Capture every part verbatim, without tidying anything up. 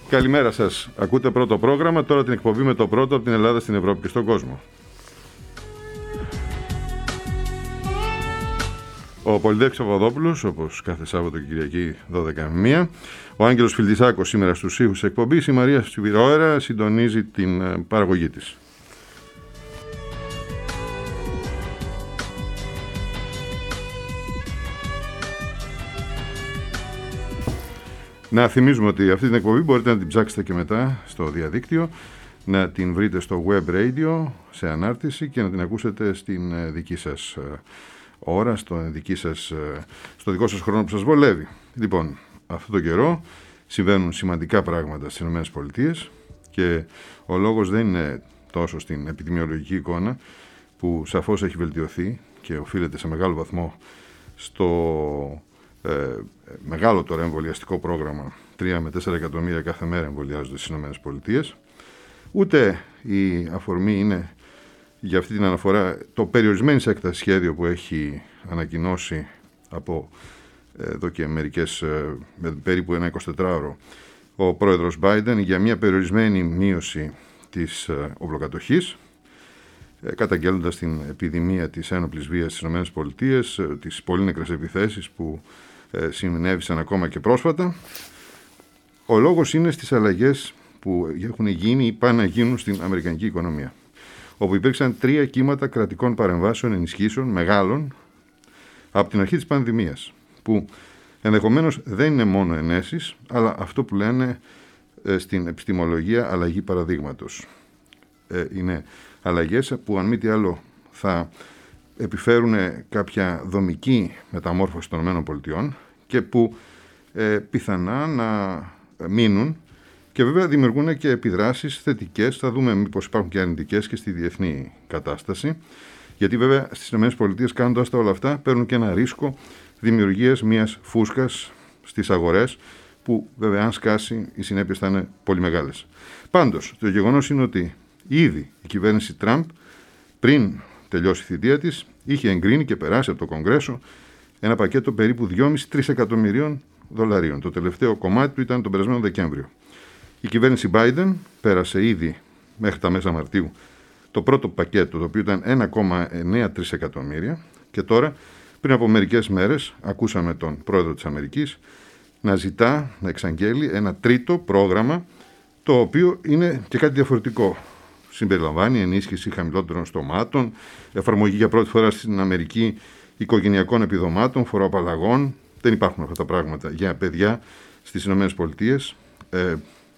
Καλημέρα σας. Ακούτε πρώτο πρόγραμμα, τώρα την εκπομπή με το πρώτο από την Ελλάδα στην Ευρώπη και στον κόσμο. Ο Πολυδέκης Παπαδόπουλος, όπως κάθε Σάββατο και Κυριακή δώδεκα με μία. Ο Άγγελος Φιλτισάκος σήμερα στους ήχους εκπομπής. Η Μαρία Σπυροέρα συντονίζει την παραγωγή της. Να θυμίζουμε ότι αυτή την εκπομπή μπορείτε να την ψάξετε και μετά στο διαδίκτυο, να την βρείτε στο web radio σε ανάρτηση και να την ακούσετε στην δική σας ώρα, στο, δική σας, στο δικό σας χρόνο που σας βολεύει. Λοιπόν, αυτό το καιρό συμβαίνουν σημαντικά πράγματα στις ΗΠΑ και ο λόγος δεν είναι τόσο στην επιδημιολογική εικόνα που σαφώς έχει βελτιωθεί και οφείλεται σε μεγάλο βαθμό στο ε, μεγάλο τώρα εμβολιαστικό πρόγραμμα, τρία με τέσσερα εκατομμύρια κάθε μέρα εμβολιάζονται στις ΗΠΑ, ούτε η αφορμή είναι για αυτή την αναφορά το περιορισμένης έκτασης σχέδιο που έχει ανακοινώσει από εδώ και μερικές, περίπου ένα εικοσιτετράωρο, ο πρόεδρος Biden για μια περιορισμένη μείωση της οπλοκατοχής, καταγγέλλοντας την επιδημία της ένοπλης βίας στις ΗΠΑ, τις πολύ νεκρές επιθέσεις που συνέβησαν ακόμα και πρόσφατα. Ο λόγος είναι στις αλλαγές που έχουν γίνει ή πάνε να γίνουν στην αμερικανική οικονομία, όπου υπήρξαν τρία κύματα κρατικών παρεμβάσεων, ενισχύσεων, μεγάλων, από την αρχή της πανδημίας, που ενδεχομένως δεν είναι μόνο ενέσεις, αλλά αυτό που λένε ε, στην επιστημολογία αλλαγή παραδείγματος. Ε, είναι αλλαγές που αν μη τι άλλο θα επιφέρουν κάποια δομική μεταμόρφωση των ΗΠΑ και που ε, πιθανά να μείνουν και βέβαια δημιουργούν και επιδράσεις θετικές. Θα δούμε μήπως υπάρχουν και αρνητικές και στη διεθνή κατάσταση, γιατί βέβαια στις ΗΠΑ κάνοντας τα όλα αυτά παίρνουν και ένα ρίσκο δημιουργίας μιας φούσκας στις αγορές που βέβαια αν σκάσει οι συνέπειες θα είναι πολύ μεγάλες. Πάντως το γεγονός είναι ότι ήδη η κυβέρνηση Τραμπ πριν τελειώσει η θητεία της είχε εγκρίνει και περάσει από το Κογκρέσο ένα πακέτο περίπου δυόμισι με τρία εκατομμυρίων δολαρίων. Το τελευταίο κομμάτι του ήταν τον περασμένο Δεκέμβριο. Η κυβέρνηση Biden πέρασε ήδη μέχρι τα μέσα Μαρτίου το πρώτο πακέτο, το οποίο ήταν ένα κόμμα εννιά τρία εκατομμύρια, και τώρα πριν από μερικές μέρες ακούσαμε τον πρόεδρο της Αμερικής να ζητά, να εξαγγέλει ένα τρίτο πρόγραμμα, το οποίο είναι και κάτι διαφορετικό. Συμπεριλαμβάνει ενίσχυση χαμηλότερων στρωμάτων, εφαρμογή για πρώτη φορά στην Αμερική οικογενειακών επιδομάτων, φοροαπαλλαγών. Δεν υπάρχουν αυτά τα πράγματα για παιδιά στις ΗΠΑ. Ε,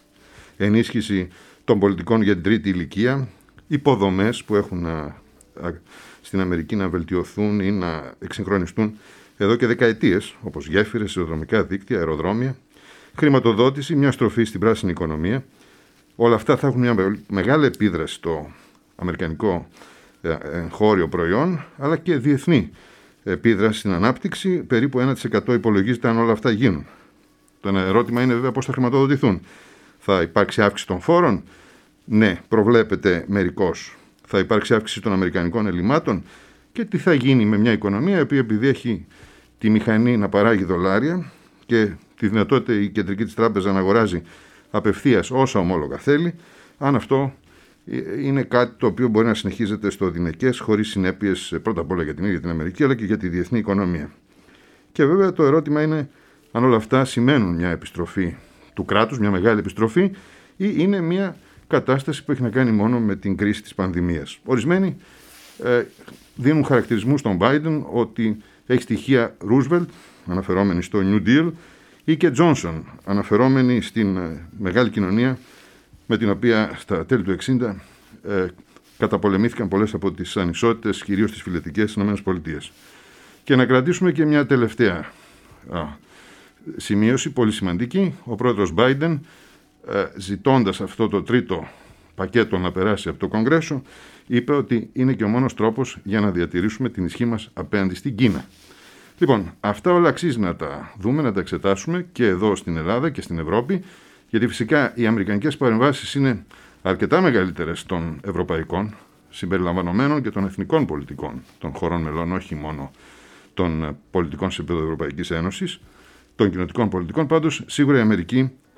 ενίσχυση των πολιτικών για την τρίτη ηλικία, υποδομές που έχουν να, α, στην Αμερική να βελτιωθούν ή να εξυγχρονιστούν εδώ και δεκαετίες, όπως γέφυρες, σιδηροδρομικά δίκτυα, αεροδρόμια, χρηματοδότηση, μια στροφή στην πράσινη οικονομία. Όλα αυτά θα έχουν μια μεγάλη επίδραση στο αμερικανικό εγχώριο προϊόν, αλλά και διεθνή επίδραση στην ανάπτυξη. Περίπου ένα τοις εκατό υπολογίζεται αν όλα αυτά γίνουν. Το ερώτημα είναι βέβαια πώς θα χρηματοδοτηθούν. Θα υπάρξει αύξηση των φόρων? Ναι, προβλέπεται μερικώς. Θα υπάρξει αύξηση των αμερικανικών ελλημάτων? Και τι θα γίνει με μια οικονομία η οποία, επειδή έχει τη μηχανή να παράγει δολάρια και τη δυνατότητα η κεντρική της τράπεζα να αγοράζει απευθείας όσα ομόλογα θέλει, αν αυτό είναι κάτι το οποίο μπορεί να συνεχίζεται στο δινεκές χωρίς συνέπειες πρώτα απ' όλα για την ίδια την Αμερική, αλλά και για τη διεθνή οικονομία. Και βέβαια το ερώτημα είναι αν όλα αυτά σημαίνουν μια επιστροφή του κράτους, μια μεγάλη επιστροφή, ή είναι μια κατάσταση που έχει να κάνει μόνο με την κρίση της πανδημίας. Ορισμένοι ε, δίνουν χαρακτηρισμούς στον Biden ότι έχει στοιχεία Roosevelt, αναφερόμενοι στο New Deal, ή και Johnson, αναφερόμενοι στην ε, μεγάλη κοινωνία με την οποία στα τέλη του εξήντα ε, καταπολεμήθηκαν πολλές από τις ανισότητες, κυρίως στις φυλετικές στις ΗΠΑ. Και να κρατήσουμε και μια τελευταία α, σημείωση, πολύ σημαντική. Ο πρόεδρος Biden, ε, ζητώντας αυτό το τρίτο πακέτο να περάσει από το Κογκρέσο, είπε ότι είναι και ο μόνος τρόπος για να διατηρήσουμε την ισχύ μας απέναντι στην Κίνα. Λοιπόν, αυτά όλα αξίζει να τα δούμε, να τα εξετάσουμε και εδώ στην Ελλάδα και στην Ευρώπη, γιατί φυσικά οι αμερικανικές παρεμβάσεις είναι αρκετά μεγαλύτερες των ευρωπαϊκών, συμπεριλαμβανομένων και των εθνικών πολιτικών των χωρών μελών, όχι μόνο των πολιτικών σε επίπεδο Ευρωπαϊκής Ένωσης, των κοινοτικών πολιτικών. Πάντως, σίγουρα η Αμερική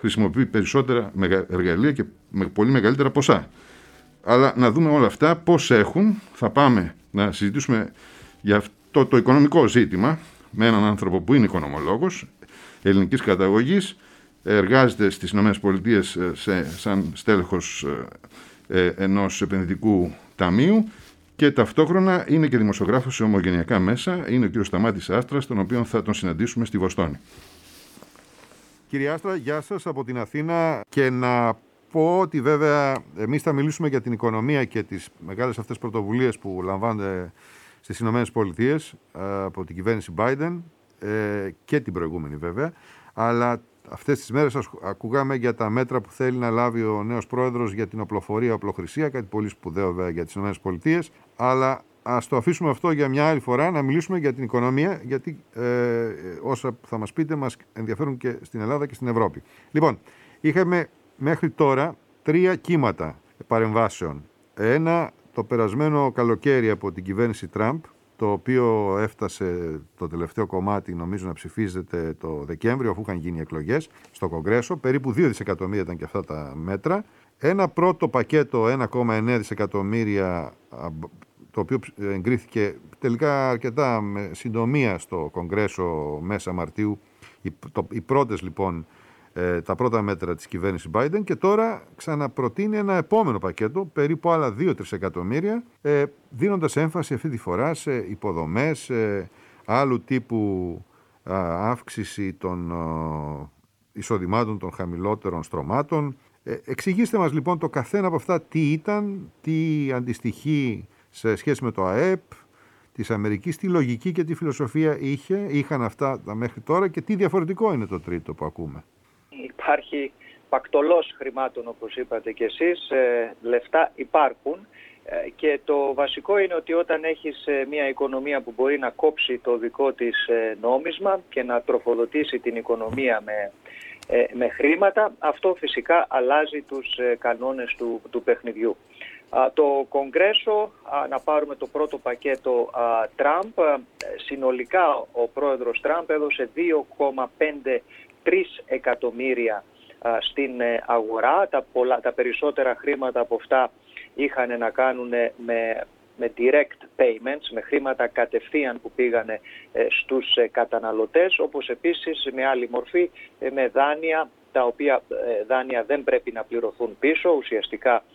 χρησιμοποιεί περισσότερα εργαλεία και με πολύ μεγαλύτερα ποσά. Αλλά να δούμε όλα αυτά πώς έχουν. Θα πάμε να συζητήσουμε για αυτό το οικονομικό ζήτημα με έναν άνθρωπο που είναι οικονομολόγος, ελληνικής καταγωγής, εργάζεται στις ΗΠΑ σε, σαν στέλεχος ε, ενός επενδυτικού ταμείου και ταυτόχρονα είναι και δημοσιογράφος σε ομογενειακά μέσα. Είναι ο κύριος Σταμάτης Άστρας, τον οποίο θα τον συναντήσουμε στη Βοστόνη. Κύριε Άστρα, γεια σας από την Αθήνα, και να πω ότι βέβαια εμείς θα μιλήσουμε για την οικονομία και τις μεγάλες αυτές πρωτοβουλίες που λαμβάνονται στις Ηνωμένες Πολιτείες από την κυβέρνηση Biden και την προηγούμενη βέβαια, αλλά αυτές τις μέρες ακούγαμε για τα μέτρα που θέλει να λάβει ο νέος πρόεδρος για την οπλοφορία, οπλοχρησία, κάτι πολύ σπουδαίο βέβαια για τις Ηνωμένες Πολιτείες, αλλά ας το αφήσουμε αυτό για μια άλλη φορά, να μιλήσουμε για την οικονομία, γιατί ε, όσα θα μας πείτε μας ενδιαφέρουν και στην Ελλάδα και στην Ευρώπη. Λοιπόν, είχαμε μέχρι τώρα τρία κύματα παρεμβάσεων. Ένα το περασμένο καλοκαίρι από την κυβέρνηση Τραμπ, το οποίο έφτασε το τελευταίο κομμάτι νομίζω να ψηφίζεται το Δεκέμβριο, αφού είχαν γίνει εκλογές στο Κογκρέσο. Περίπου δύο δισεκατομμύρια ήταν και αυτά τα μέτρα. Ένα πρώτο πακέτο ένα κόμμα εννέα δισεκατομμύρια, το οποίο εγκρίθηκε τελικά αρκετά με συντομία στο Κογκρέσο μέσα Μαρτίου. Οι, το, οι πρώτες λοιπόν, ε, τα πρώτα μέτρα της κυβέρνησης Biden, και τώρα ξαναπροτείνει ένα επόμενο πακέτο, περίπου άλλα δύο τρισεκατομμύρια, ε, δίνοντας έμφαση αυτή τη φορά σε υποδομές, ε, άλλου τύπου α, αύξηση των α, εισοδημάτων των χαμηλότερων στρωμάτων. Ε, εξηγήστε μας λοιπόν το καθένα από αυτά τι ήταν, τι αντιστοιχεί σε σχέση με το ΑΕΠ της Αμερικής, τι λογική και τι φιλοσοφία είχε, είχαν αυτά μέχρι τώρα, και τι διαφορετικό είναι το τρίτο που ακούμε. Υπάρχει πακτολός χρημάτων, όπως είπατε και εσείς, ε, λεφτά υπάρχουν, ε, και το βασικό είναι ότι όταν έχεις ε, μια οικονομία που μπορεί να κόψει το δικό της ε, νόμισμα και να τροφοδοτήσει την οικονομία με, ε, με χρήματα, αυτό φυσικά αλλάζει τους ε, κανόνες του, του παιχνιδιού. Το Κογκρέσο, να πάρουμε το πρώτο πακέτο Τραμπ, συνολικά ο πρόεδρος Τραμπ έδωσε δύο κόμμα πενήντα τρία εκατομμύρια στην αγορά. Τα, πολλά, τα περισσότερα χρήματα από αυτά είχαν να κάνουν με, με direct payments, με χρήματα κατευθείαν που πήγανε στους καταναλωτές, όπως επίσης με άλλη μορφή με δάνεια, τα οποία δάνεια δεν πρέπει να πληρωθούν πίσω, ουσιαστικά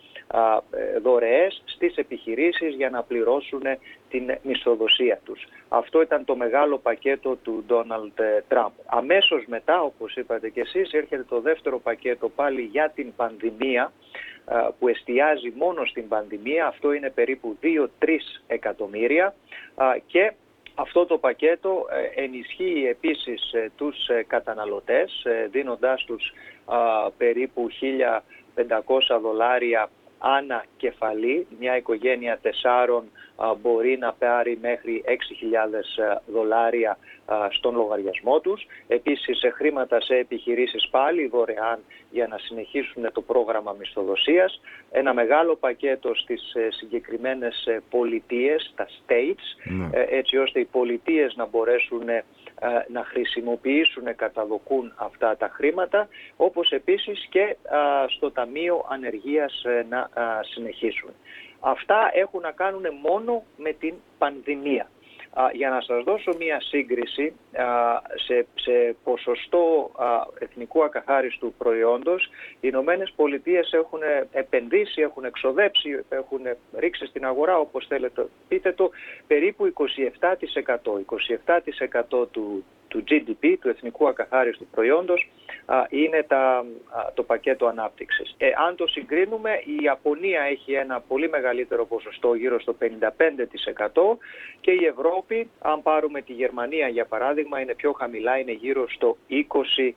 δωρεές στις επιχειρήσεις για να πληρώσουν την μισθοδοσία τους. Αυτό ήταν το μεγάλο πακέτο του Ντόναλντ Τραμπ. Αμέσως μετά, όπως είπατε και εσείς, έρχεται το δεύτερο πακέτο πάλι για την πανδημία, που εστιάζει μόνο στην πανδημία. Αυτό είναι περίπου δύο με τρία εκατομμύρια, και αυτό το πακέτο ενισχύει επίσης τους καταναλωτές, δίνοντάς τους περίπου χίλια πεντακόσια δολάρια ανά κεφαλή. Μια οικογένεια τεσσάρων α, μπορεί να πάρει μέχρι έξι χιλιάδες δολάρια α, στον λογαριασμό τους. Επίσης χρήματα σε επιχειρήσεις πάλι δωρεάν για να συνεχίσουν το πρόγραμμα μισθοδοσίας. Ένα μεγάλο πακέτο στις ε, συγκεκριμένες ε, πολιτείες, τα states, mm. ε, έτσι ώστε οι πολιτείες να μπορέσουν ε, να χρησιμοποιήσουν κατά δοκούν αυτά τα χρήματα, όπως επίσης και α, στο Ταμείο Ανεργίας ε, να α, συνεχίσουν. Αυτά έχουν να κάνουν μόνο με την πανδημία. Α, για να σας δώσω μία σύγκριση, α, σε, σε ποσοστό α, εθνικού ακαθάριστου προϊόντος, οι Ηνωμένες Πολιτείες έχουν επενδύσει, έχουν εξοδέψει, έχουν ρίξει στην αγορά, όπως θέλετε πείτε το, περίπου είκοσι επτά τοις εκατό. είκοσι επτά τοις εκατό του, του τζι ντι πι, του εθνικού ακαθάριστου προϊόντος, α, είναι τα, α, το πακέτο ανάπτυξης. Ε, αν το συγκρίνουμε, η Ιαπωνία έχει ένα πολύ μεγαλύτερο ποσοστό, γύρω στο πενήντα πέντε τοις εκατό, και η Ευρώπη, αν πάρουμε τη Γερμανία για παράδειγμα, είναι πιο χαμηλά, είναι γύρω στο είκοσι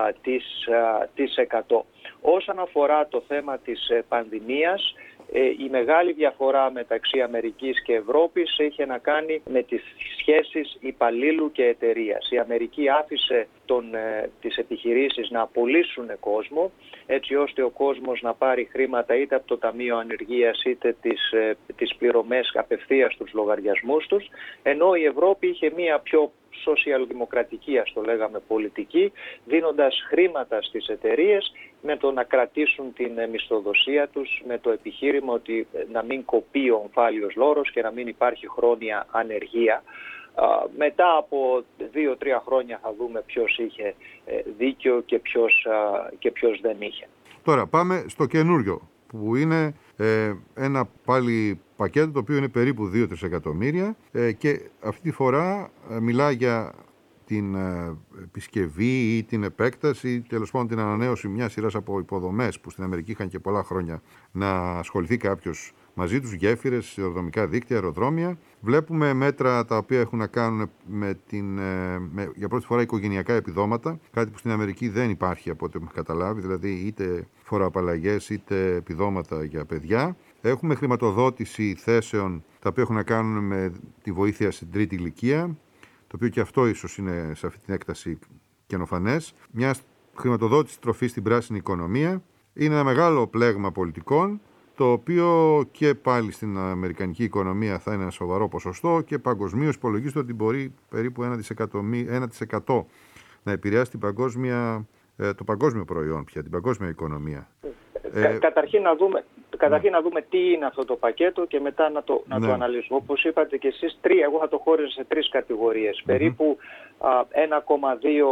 τοις εκατό. Όσον αφορά το θέμα της πανδημίας, η μεγάλη διαφορά μεταξύ Αμερικής και Ευρώπης είχε να κάνει με τις σχέσεις υπαλλήλου και εταιρείας. Η Αμερική άφησε τον, ε, τις επιχειρήσεις να απολύσουν κόσμο, έτσι ώστε ο κόσμος να πάρει χρήματα είτε από το Ταμείο Ανεργίας είτε τις, ε, τις πληρωμές απευθείας στους λογαριασμούς τους, ενώ η Ευρώπη είχε μία πιο σοσιαλδημοκρατική, ας το λέγαμε, πολιτική, δίνοντας χρήματα στις εταιρείες με το να κρατήσουν την μισθοδοσία τους, με το επιχείρημα ότι να μην κοπεί ο ομφάλιος λόρος και να μην υπάρχει χρόνια ανεργία. Μετά από δύο-τρία χρόνια θα δούμε ποιος είχε δίκιο και ποιος, και ποιος δεν είχε. Τώρα πάμε στο καινούριο, που είναι ε, ένα πάλι πακέτο το οποίο είναι περίπου δύο τρισεκατομμύρια ε, και αυτή τη φορά ε, μιλά για την ε, επισκευή ή την επέκταση, τέλος πάντων την ανανέωση μιας σειράς από υποδομές που στην Αμερική είχαν και πολλά χρόνια να ασχοληθεί κάποιος μαζί τους, γέφυρες, σιδηροδρομικά δίκτυα, αεροδρόμια. Βλέπουμε μέτρα τα οποία έχουν να κάνουν με την, ε, με, για πρώτη φορά οικογενειακά επιδόματα, κάτι που στην Αμερική δεν υπάρχει από ό,τι έχουμε καταλάβει, δηλαδή είτε φοροαπαλλαγές είτε επιδόματα για παιδιά. Έχουμε χρηματοδότηση θέσεων τα οποία έχουν να κάνουν με τη βοήθεια στην τρίτη ηλικία, το οποίο και αυτό ίσως είναι σε αυτή την έκταση καινοφανές. Μια χρηματοδότηση τροφή στην πράσινη οικονομία. Είναι ένα μεγάλο πλέγμα πολιτικών, το οποίο και πάλι στην αμερικανική οικονομία θα είναι ένα σοβαρό ποσοστό και παγκοσμίως υπολογίζεται ότι μπορεί περίπου ένα τοις εκατό να επηρεάσει την παγκόσμια, το παγκόσμιο προϊόν πια, την παγκόσμια οικονομία. Κα, ε, καταρχήν να δούμε, καταρχήν ναι. να δούμε τι είναι αυτό το πακέτο και μετά να το, να ναι. το αναλύσουμε. Όπως είπατε και εσείς, τρία, εγώ θα το χώριζα σε τρεις κατηγορίες. Mm-hmm. Περίπου ένα κόμμα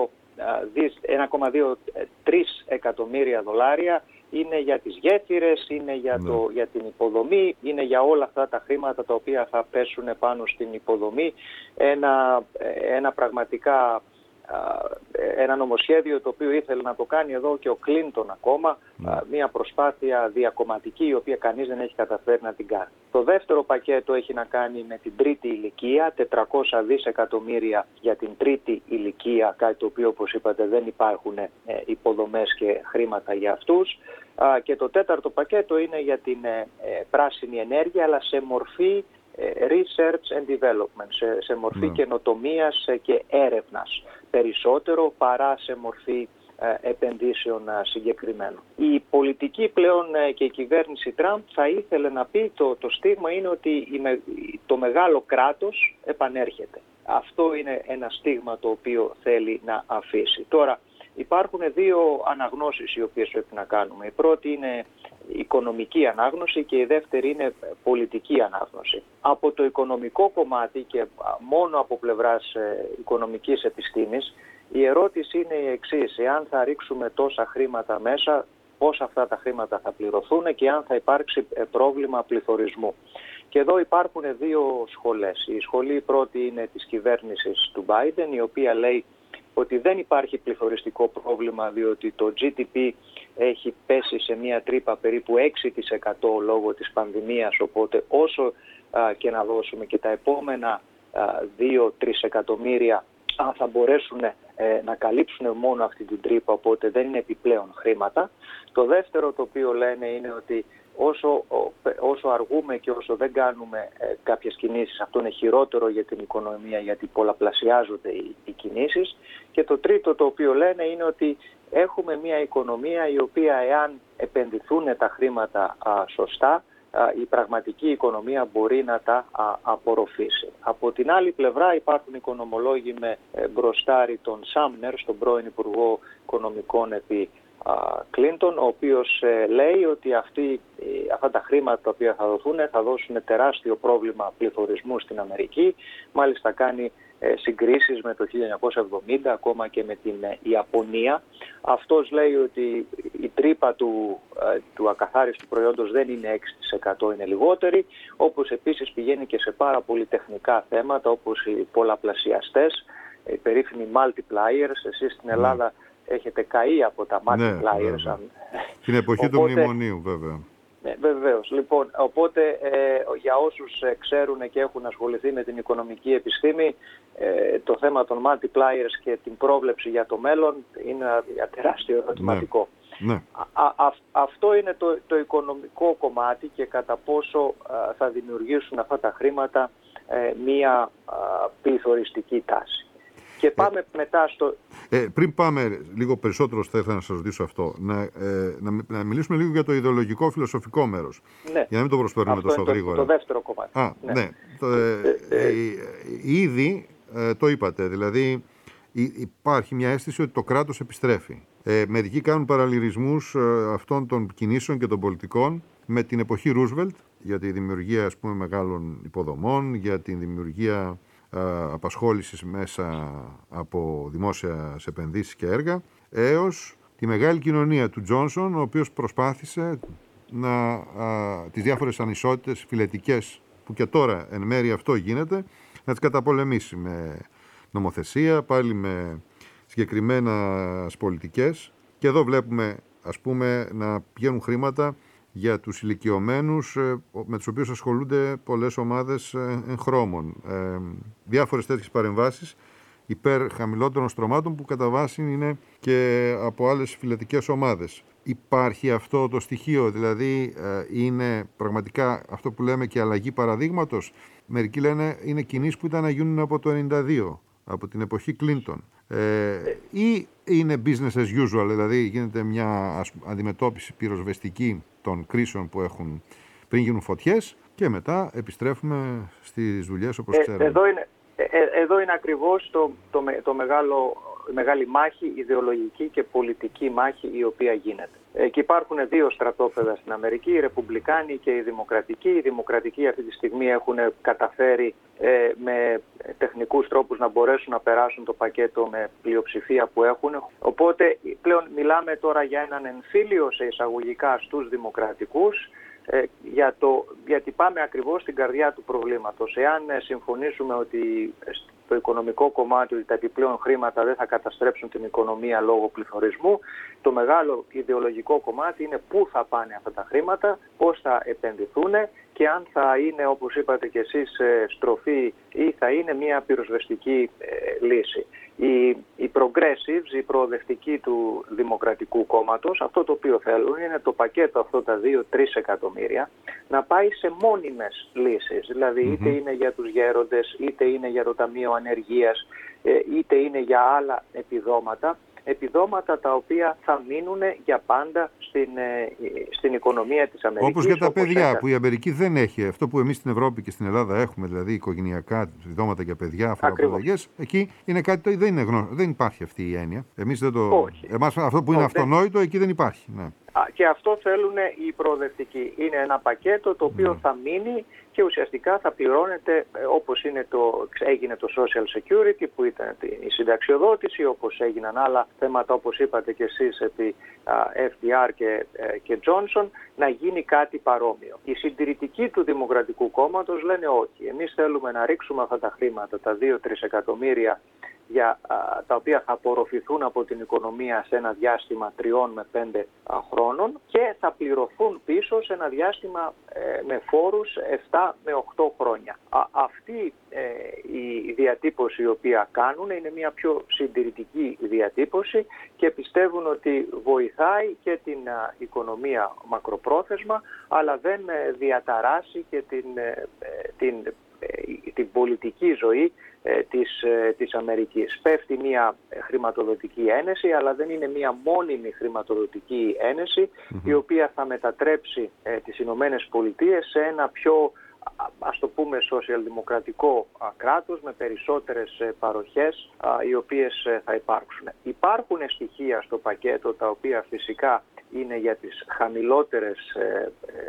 δύο τρεις εκατομμύρια δολάρια είναι για τις γέφυρες, είναι για, ναι. το, για την υποδομή, είναι για όλα αυτά τα χρήματα τα οποία θα πέσουν πάνω στην υποδομή. Ένα, ένα πραγματικά ένα νομοσχέδιο το οποίο ήθελε να το κάνει εδώ και ο Κλίντον ακόμα, mm. μια προσπάθεια διακομματική η οποία κανείς δεν έχει καταφέρει να την κάνει. Το δεύτερο πακέτο έχει να κάνει με την τρίτη ηλικία, τετρακόσια δισεκατομμύρια για την τρίτη ηλικία, κάτι το οποίο όπως είπατε δεν υπάρχουν ε, υποδομές και χρήματα για αυτούς. Α, και το τέταρτο πακέτο είναι για την ε, ε, πράσινη ενέργεια, αλλά σε μορφή research and development, σε, σε μορφή yeah. καινοτομίας και έρευνας περισσότερο παρά σε μορφή ε, επενδύσεων ε, συγκεκριμένων. Η πολιτική πλέον ε, και η κυβέρνηση Τραμπ θα ήθελε να πει το, το στίγμα είναι ότι η, το μεγάλο κράτος επανέρχεται. Αυτό είναι ένα στίγμα το οποίο θέλει να αφήσει. Τώρα υπάρχουν δύο αναγνώσεις οι οποίες πρέπει να κάνουμε. Η πρώτη είναι οικονομική ανάγνωση και η δεύτερη είναι πολιτική ανάγνωση. Από το οικονομικό κομμάτι και μόνο από πλευράς ε, οικονομικής επιστήμης, η ερώτηση είναι η εξής: εάν θα ρίξουμε τόσα χρήματα μέσα, πώς αυτά τα χρήματα θα πληρωθούν και αν θα υπάρξει ε, πρόβλημα πληθωρισμού. Και εδώ υπάρχουν δύο σχολές. Η σχολή πρώτη είναι της κυβέρνησης του Biden, η οποία λέει ότι δεν υπάρχει πληθωριστικό πρόβλημα διότι το τζι ντι πι έχει πέσει σε μια τρύπα περίπου έξι τοις εκατό λόγω της πανδημίας, οπότε όσο α, και να δώσουμε και τα επόμενα δύο με τρία εκατομμύρια α, θα μπορέσουν ε, να καλύψουν μόνο αυτή την τρύπα, οπότε δεν είναι επιπλέον χρήματα. Το δεύτερο το οποίο λένε είναι ότι όσο, όσο αργούμε και όσο δεν κάνουμε ε, κάποιες κινήσεις, αυτό είναι χειρότερο για την οικονομία γιατί πολλαπλασιάζονται οι, οι κινήσεις. Και το τρίτο το οποίο λένε είναι ότι έχουμε μια οικονομία η οποία εάν επενδυθούν τα χρήματα α, σωστά, α, η πραγματική οικονομία μπορεί να τα α, απορροφήσει. Από την άλλη πλευρά υπάρχουν οικονομολόγοι με ε, μπροστάρι τον Σάμνερ, τον πρώην Υπουργό Οικονομικών επί Κλίντον, ο οποίος ε, λέει ότι αυτοί, ε, αυτά τα χρήματα τα οποία θα δοθούν θα δώσουν τεράστιο πρόβλημα πληθωρισμού στην Αμερική. Μάλιστα κάνει ε, συγκρίσεις με το χίλια εννιακόσια εβδομήντα, ακόμα και με την ε, Ιαπωνία. Αυτός λέει ότι η τρύπα του, ε, του ακαθάριστου προϊόντος δεν είναι έξι τοις εκατό, είναι λιγότερη, όπως επίσης πηγαίνει και σε πάρα πολύ τεχνικά θέματα όπως οι πολλαπλασιαστές, οι περίφημοι multipliers. Εσείς στην Ελλάδα έχετε καεί από τα multipliers. Ναι, την εποχή οπότε, του μνημονίου βέβαια. Ναι, βεβαίως. Λοιπόν, οπότε ε, για όσους ε, ξέρουν και έχουν ασχοληθεί με την οικονομική επιστήμη, ε, το θέμα των multipliers και την πρόβλεψη για το μέλλον είναι ένα τεράστιο ερωτηματικό. Ναι, ναι. Α, α, αυτό είναι το, το οικονομικό κομμάτι και κατά πόσο α, θα δημιουργήσουν αυτά τα χρήματα ε, μία α, πληθωριστική τάση. Και πάμε ε, μετά στο... Ε, πριν πάμε λίγο περισσότερο, θα ήθελα να σας ρωτήσω αυτό, να, ε, να, να μιλήσουμε λίγο για το ιδεολογικό φιλοσοφικό μέρος. Ναι. Για να μην το προσπερνούμε τόσο το, γρήγορα. Το δεύτερο κομμάτι. Α, ναι. ναι. Το, ε, ε, ε, ήδη ε, το είπατε, δηλαδή υπάρχει μια αίσθηση ότι το κράτος επιστρέφει. Ε, μερικοί κάνουν παραλληλισμούς ε, αυτών των κινήσεων και των πολιτικών με την εποχή Ρούσβελτ, για τη δημιουργία, ας πούμε, μεγάλων υποδομών, για τη δημιουργία ε, απασχόλησης μέσα από δημόσιες επενδύσεις και έργα, έως τη μεγάλη κοινωνία του Τζόνσον, ο οποίος προσπάθησε να, α, τις διάφορες ανισότητες φυλετικές, που και τώρα εν μέρει αυτό γίνεται, να τις καταπολεμήσει με νομοθεσία, πάλι με συγκεκριμένες πολιτικές. Και εδώ βλέπουμε, ας πούμε, να πηγαίνουν χρήματα για τους ηλικιωμένους, με τους οποίους ασχολούνται πολλές ομάδες εγχρώμων. Ε, διάφορες τέτοιες παρεμβάσεις υπέρ χαμηλότερων στρωμάτων, που κατά βάση είναι και από άλλες φυλετικές ομάδες. Υπάρχει αυτό το στοιχείο, δηλαδή ε, είναι πραγματικά αυτό που λέμε και αλλαγή παραδείγματος. Μερικοί λένε είναι κινήσεις που ήταν να γίνουν από το ενενήντα δύο, από την εποχή Κλίντον. Ε, ή είναι business as usual, δηλαδή γίνεται μια αντιμετώπιση πυροσβεστική των κρίσεων που έχουν πριν γίνουν φωτιές και μετά επιστρέφουμε στις δουλειές όπως ε, ξέρουμε. Εδώ είναι, ε, εδώ είναι ακριβώς το, το, το μεγάλο, η μεγάλη μάχη, ιδεολογική και πολιτική μάχη η οποία γίνεται. Ε, και υπάρχουν δύο στρατόπεδα στην Αμερική, οι Ρεπουμπλικάνοι και οι Δημοκρατικοί. Οι Δημοκρατικοί αυτή τη στιγμή έχουν καταφέρει ε, με τεχνικούς τρόπους να μπορέσουν να περάσουν το πακέτο με πλειοψηφία που έχουν. Οπότε πλέον μιλάμε τώρα για έναν εμφύλιο σε εισαγωγικά στους Δημοκρατικούς, ε, για το, γιατί πάμε ακριβώς στην καρδιά του προβλήματος. Εάν συμφωνήσουμε ότι το οικονομικό κομμάτι, ότι τα επιπλέον χρήματα δεν θα καταστρέψουν την οικονομία λόγω πληθωρισμού, το μεγάλο ιδεολογικό κομμάτι είναι πού θα πάνε αυτά τα χρήματα, πώς θα επενδυθούν και αν θα είναι, όπως είπατε και εσείς, στροφή ή θα είναι μια πυροσβεστική ε, λύση. Οι, οι progressives, οι προοδευτικοί του Δημοκρατικού Κόμματος, αυτό το οποίο θέλουν είναι το πακέτο αυτό, τα δύο με τρία εκατομμύρια, να πάει σε μόνιμες λύσεις. Δηλαδή mm-hmm. είτε είναι για τους γέροντες, είτε είναι για το Ταμείο Ανεργίας, είτε είναι για άλλα επιδόματα, επιδόματα τα οποία θα μείνουν για πάντα στην, στην οικονομία της Αμερικής. Όπως για τα παιδιά, έκανε. Που η Αμερική δεν έχει. Αυτό που εμείς στην Ευρώπη και στην Ελλάδα έχουμε, δηλαδή οικογενειακά επιδόματα για παιδιά, φοροαπαλλαγές, εκεί είναι κάτι το δεν είναι γνώστο. Δεν υπάρχει αυτή η έννοια. Εμείς δεν το... Εμάς αυτό που είναι Όχι, αυτονόητο, εκεί δεν υπάρχει. Ναι. Και αυτό θέλουν οι προοδευτικοί. Είναι ένα πακέτο το οποίο ναι. θα μείνει και ουσιαστικά θα πληρώνεται όπως είναι το, έγινε το Social Security, που ήταν η συνταξιοδότηση, όπως έγιναν άλλα θέματα όπως είπατε και εσείς επί εφ ντι αρ και, και Johnson, να γίνει κάτι παρόμοιο. Οι συντηρητικοί του Δημοκρατικού Κόμματος λένε όχι. Εμείς θέλουμε να ρίξουμε αυτά τα χρήματα, τα δύο με τρία εκατομμύρια, για, α, τα οποία θα απορροφηθούν από την οικονομία σε ένα διάστημα τριών με πέντε α, χρόνων και θα πληρωθούν πίσω σε ένα διάστημα ε, με φόρους επτά με οκτώ χρόνια. Α, αυτή ε, η διατύπωση η οποία κάνουν είναι μια πιο συντηρητική διατύπωση και πιστεύουν ότι βοηθάει και την α, οικονομία μακροπρόθεσμα, αλλά δεν ε, διαταράσει και την, ε, την, ε, την πολιτική ζωή Της, της Αμερικής. Πέφτει μια χρηματοδοτική ένεση, αλλά δεν είναι μια μόνιμη χρηματοδοτική ένεση, mm-hmm. η οποία θα μετατρέψει ε, τις Ηνωμένες Πολιτείες σε ένα πιο, ας το πούμε, σοσιαλδημοκρατικό α, κράτος με περισσότερες ε, παροχές α, οι οποίες ε, θα υπάρξουν. Υπάρχουν στοιχεία στο πακέτο τα οποία φυσικά είναι για τις χαμηλότερες, ε,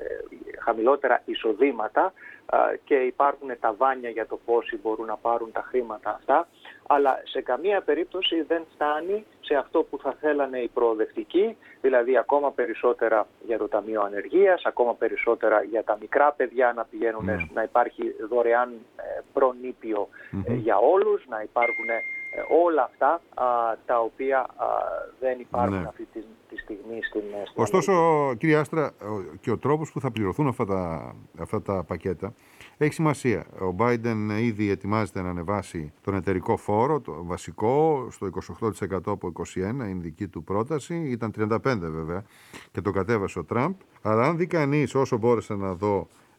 ε, χαμηλότερα εισοδήματα και υπάρχουν ταβάνια για το πόσοι μπορούν να πάρουν τα χρήματα αυτά, αλλά σε καμία περίπτωση δεν φτάνει σε αυτό που θα θέλανε οι προοδευτικοί, δηλαδή ακόμα περισσότερα για το Ταμείο Ανεργίας, ακόμα περισσότερα για τα μικρά παιδιά να πηγαίνουν, mm. να υπάρχει δωρεάν προνήπιο mm-hmm. για όλους, να υπάρχουν όλα αυτά α, τα οποία α, δεν υπάρχουν ναι. αυτή τη, τη στιγμή στην, στην Ωστόσο, Αμερική. Κύριε Άστρα, και ο τρόπος που θα πληρωθούν αυτά τα, αυτά τα πακέτα έχει σημασία. Ο Biden ήδη ετοιμάζεται να ανεβάσει τον εταιρικό φόρο, το βασικό, στο είκοσι οκτώ τοις εκατό από είκοσι ένα, είναι δική του πρόταση. Ήταν τριάντα πέντε τοις εκατό βέβαια και το κατέβασε ο Τραμπ. Αλλά αν δει κανείς, όσο μπόρεσα να δω,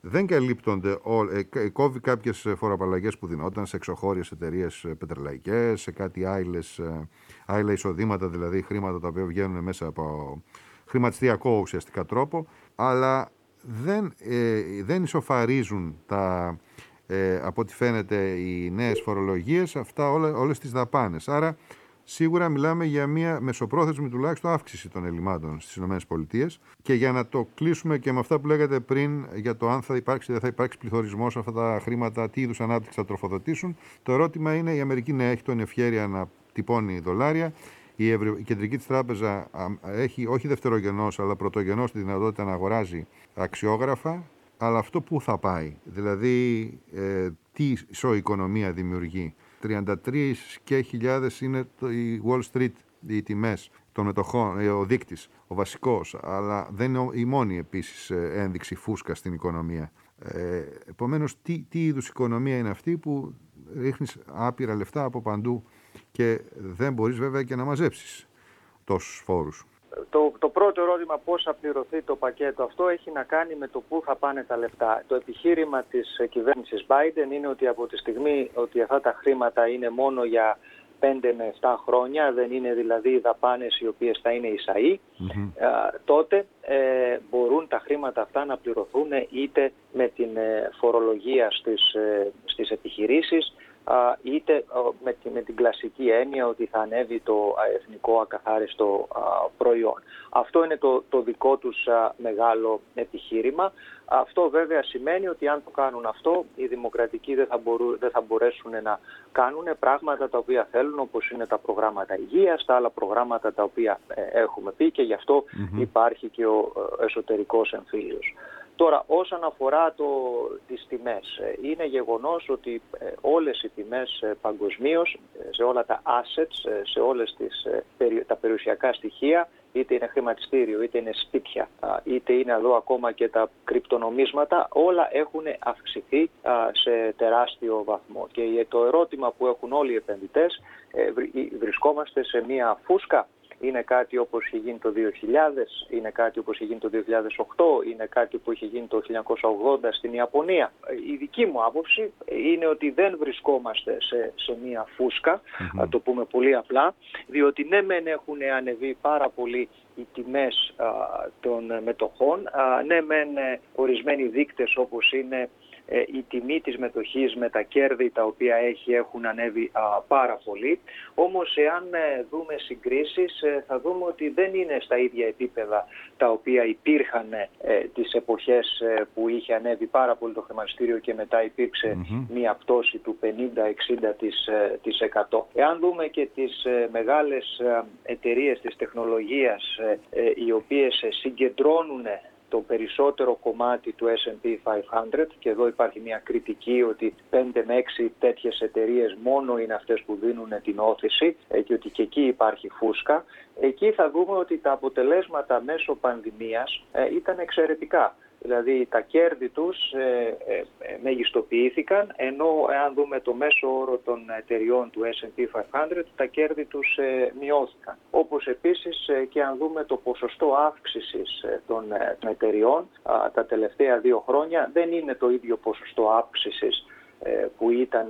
δεν καλύπτονται, ε, κόβει κάποιες φοροαπαλλαγές που δινόταν σε εξωχώριες εταιρείες πετρελαϊκές, σε κάτι άειλες, άειλα εισοδήματα, δηλαδή χρήματα τα οποία βγαίνουν μέσα από χρηματιστηριακό ουσιαστικά τρόπο, αλλά δεν, ε, δεν ισοφαρίζουν τα, ε, από ό,τι φαίνεται οι νέες φορολογίες αυτά όλα, όλες τις δαπάνες. Άρα σίγουρα μιλάμε για μια μεσοπρόθεσμη τουλάχιστον αύξηση των ελλημάτων στις ΗΠΑ. Και για να το κλείσουμε και με αυτά που λέγατε πριν για το αν θα υπάρξει ή δεν θα υπάρξει πληθωρισμός σε αυτά τα χρήματα, τι είδους ανάπτυξη θα τροφοδοτήσουν, το ερώτημα είναι: η Αμερική ναι, έχει την ευχέρεια να τυπώνει δολάρια. Η, Ευρω... η Κεντρική της Τράπεζα έχει όχι δευτερογενώς αλλά πρωτογενώς τη δυνατότητα να αγοράζει αξιόγραφα. Αλλά αυτό πού θα πάει, δηλαδή ε, τι ισοοικονομία δημιουργεί. τριάντα τρεις χιλιάδες είναι το, η Wall Street, οι τιμές των μετοχών, ο δείκτης, ο βασικός, αλλά δεν είναι η μόνη επίσης ένδειξη φούσκα στην οικονομία. Ε, επομένως, τι, τι είδους οικονομία είναι αυτή που ρίχνεις άπειρα λεφτά από παντού και δεν μπορείς βέβαια και να μαζέψεις τόσους φόρους. Το, το πρώτο ερώτημα, πώς θα πληρωθεί το πακέτο αυτό, έχει να κάνει με το πού θα πάνε τα λεφτά. Το επιχείρημα της κυβέρνησης Biden είναι ότι από τη στιγμή ότι αυτά τα χρήματα είναι μόνο για πέντε με επτά χρόνια, δεν είναι δηλαδή δαπάνες οι οποίες θα είναι εισαΐ, mm-hmm. ε, τότε ε, μπορούν τα χρήματα αυτά να πληρωθούν είτε με την ε, φορολογία στις, ε, στις επιχειρήσεις, είτε με, με την κλασική έννοια ότι θα ανέβει το εθνικό ακαθάριστο προϊόν. Αυτό είναι το, το δικό τους μεγάλο επιχείρημα. Αυτό βέβαια σημαίνει ότι αν το κάνουν αυτό, οι δημοκρατικοί δεν θα, μπορούν, δεν θα μπορέσουν να κάνουν πράγματα τα οποία θέλουν, όπως είναι τα προγράμματα υγείας, τα άλλα προγράμματα τα οποία έχουμε πει, και γι' αυτό mm-hmm. υπάρχει και ο εσωτερικός εμφύλιος. Τώρα, όσον αφορά το, τις τιμές, είναι γεγονός ότι ε, όλες οι τιμές ε, παγκοσμίως, ε, σε όλα τα assets, ε, σε όλες τις, ε, περι, τα περιουσιακά στοιχεία, είτε είναι χρηματιστήριο, είτε είναι σπίτια, είτε είναι εδώ ακόμα και τα κρυπτονομίσματα, όλα έχουν αυξηθεί α, σε τεράστιο βαθμό. Και το ερώτημα που έχουν όλοι οι επενδυτές, ε, βρισκόμαστε σε μία φούσκα. Είναι κάτι όπως είχε γίνει το δύο χιλιάδες, είναι κάτι όπως είχε γίνει το δύο χιλιάδες οκτώ, είναι κάτι που είχε γίνει το χίλια εννιακόσια ογδόντα στην Ιαπωνία. Η δική μου άποψη είναι ότι δεν βρισκόμαστε σε, σε μία φούσκα, mm-hmm. να το πούμε πολύ απλά, διότι ναι μεν έχουν ανεβεί πάρα πολύ οι τιμές α, των μετοχών, α, ναι μεν ορισμένοι δείκτες όπως είναι η τιμή της μετοχής με τα κέρδη τα οποία έχει έχουν ανέβει α, πάρα πολύ. Όμως εάν ε, δούμε συγκρίσεις ε, θα δούμε ότι δεν είναι στα ίδια επίπεδα τα οποία υπήρχαν ε, τις εποχές ε, που είχε ανέβει πάρα πολύ το χρηματιστήριο και μετά υπήρξε mm-hmm. μία πτώση του πενήντα με εξήντα τοις εκατό. Εάν δούμε και τις ε, μεγάλες ε, εταιρείες της τεχνολογίας ε, ε, οι οποίες ε, συγκεντρώνουν το περισσότερο κομμάτι του ες εντ πι πεντακόσια, και εδώ υπάρχει μια κριτική ότι πέντε με έξι τέτοιες εταιρείες μόνο είναι αυτές που δίνουν την όθηση και ότι και εκεί υπάρχει φούσκα. Εκεί θα δούμε ότι τα αποτελέσματα μέσω πανδημίας ήταν εξαιρετικά. Δηλαδή τα κέρδη τους ε, ε, μεγιστοποιήθηκαν, ενώ εάν δούμε το μέσο όρο των εταιριών του ες εντ πι πεντακόσια, τα κέρδη τους ε, μειώθηκαν. Όπως επίσης ε, και αν δούμε το ποσοστό αύξησης ε, των, ε, των εταιριών α, τα τελευταία δύο χρόνια, δεν είναι το ίδιο ποσοστό αύξησης που ήταν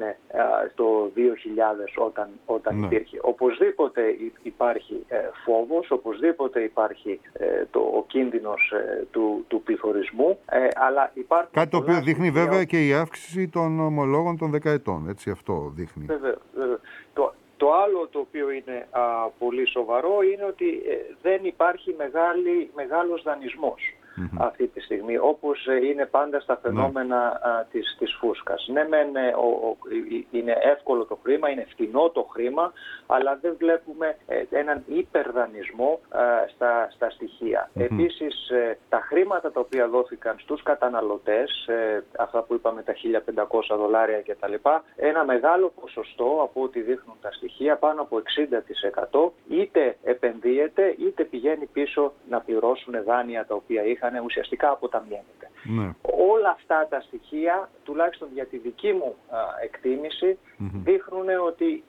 το δύο χιλιάδες όταν, όταν ναι. υπήρχε. Οπωσδήποτε υπάρχει φόβος, οπωσδήποτε υπάρχει το, ο κίνδυνος του, του πληθωρισμού, αλλά υπάρχουν... Κάτι το οποίο δείχνει βέβαια και η αύξηση των ομολόγων των δεκαετών, έτσι αυτό δείχνει. Βέβαια, βέβαια. Το, το άλλο το οποίο είναι α, πολύ σοβαρό είναι ότι ε, δεν υπάρχει μεγάλη, μεγάλος δανεισμός. Mm-hmm. αυτή τη στιγμή, όπως είναι πάντα στα φαινόμενα mm. α, της, της φούσκας. Ναι, μεν, ο, ο, είναι εύκολο το χρήμα, είναι φτηνό το χρήμα, αλλά δεν βλέπουμε ε, έναν υπερδανεισμό α, στα, στα στοιχεία. Mm-hmm. Επίσης, ε, τα χρήματα τα οποία δόθηκαν στους καταναλωτές, ε, αυτά που είπαμε τα χίλια πεντακόσια δολάρια κτλ., ένα μεγάλο ποσοστό από ό,τι δείχνουν τα στοιχεία, πάνω από εξήντα τοις εκατό, είτε επενδύεται, είτε πηγαίνει πίσω να πληρώσουν δάνεια τα οποία είχαν, ουσιαστικά αποταμιεύεται. Ναι. Όλα αυτά τα στοιχεία, τουλάχιστον για τη δική μου α, εκτίμηση, mm-hmm. δείχνουν ότι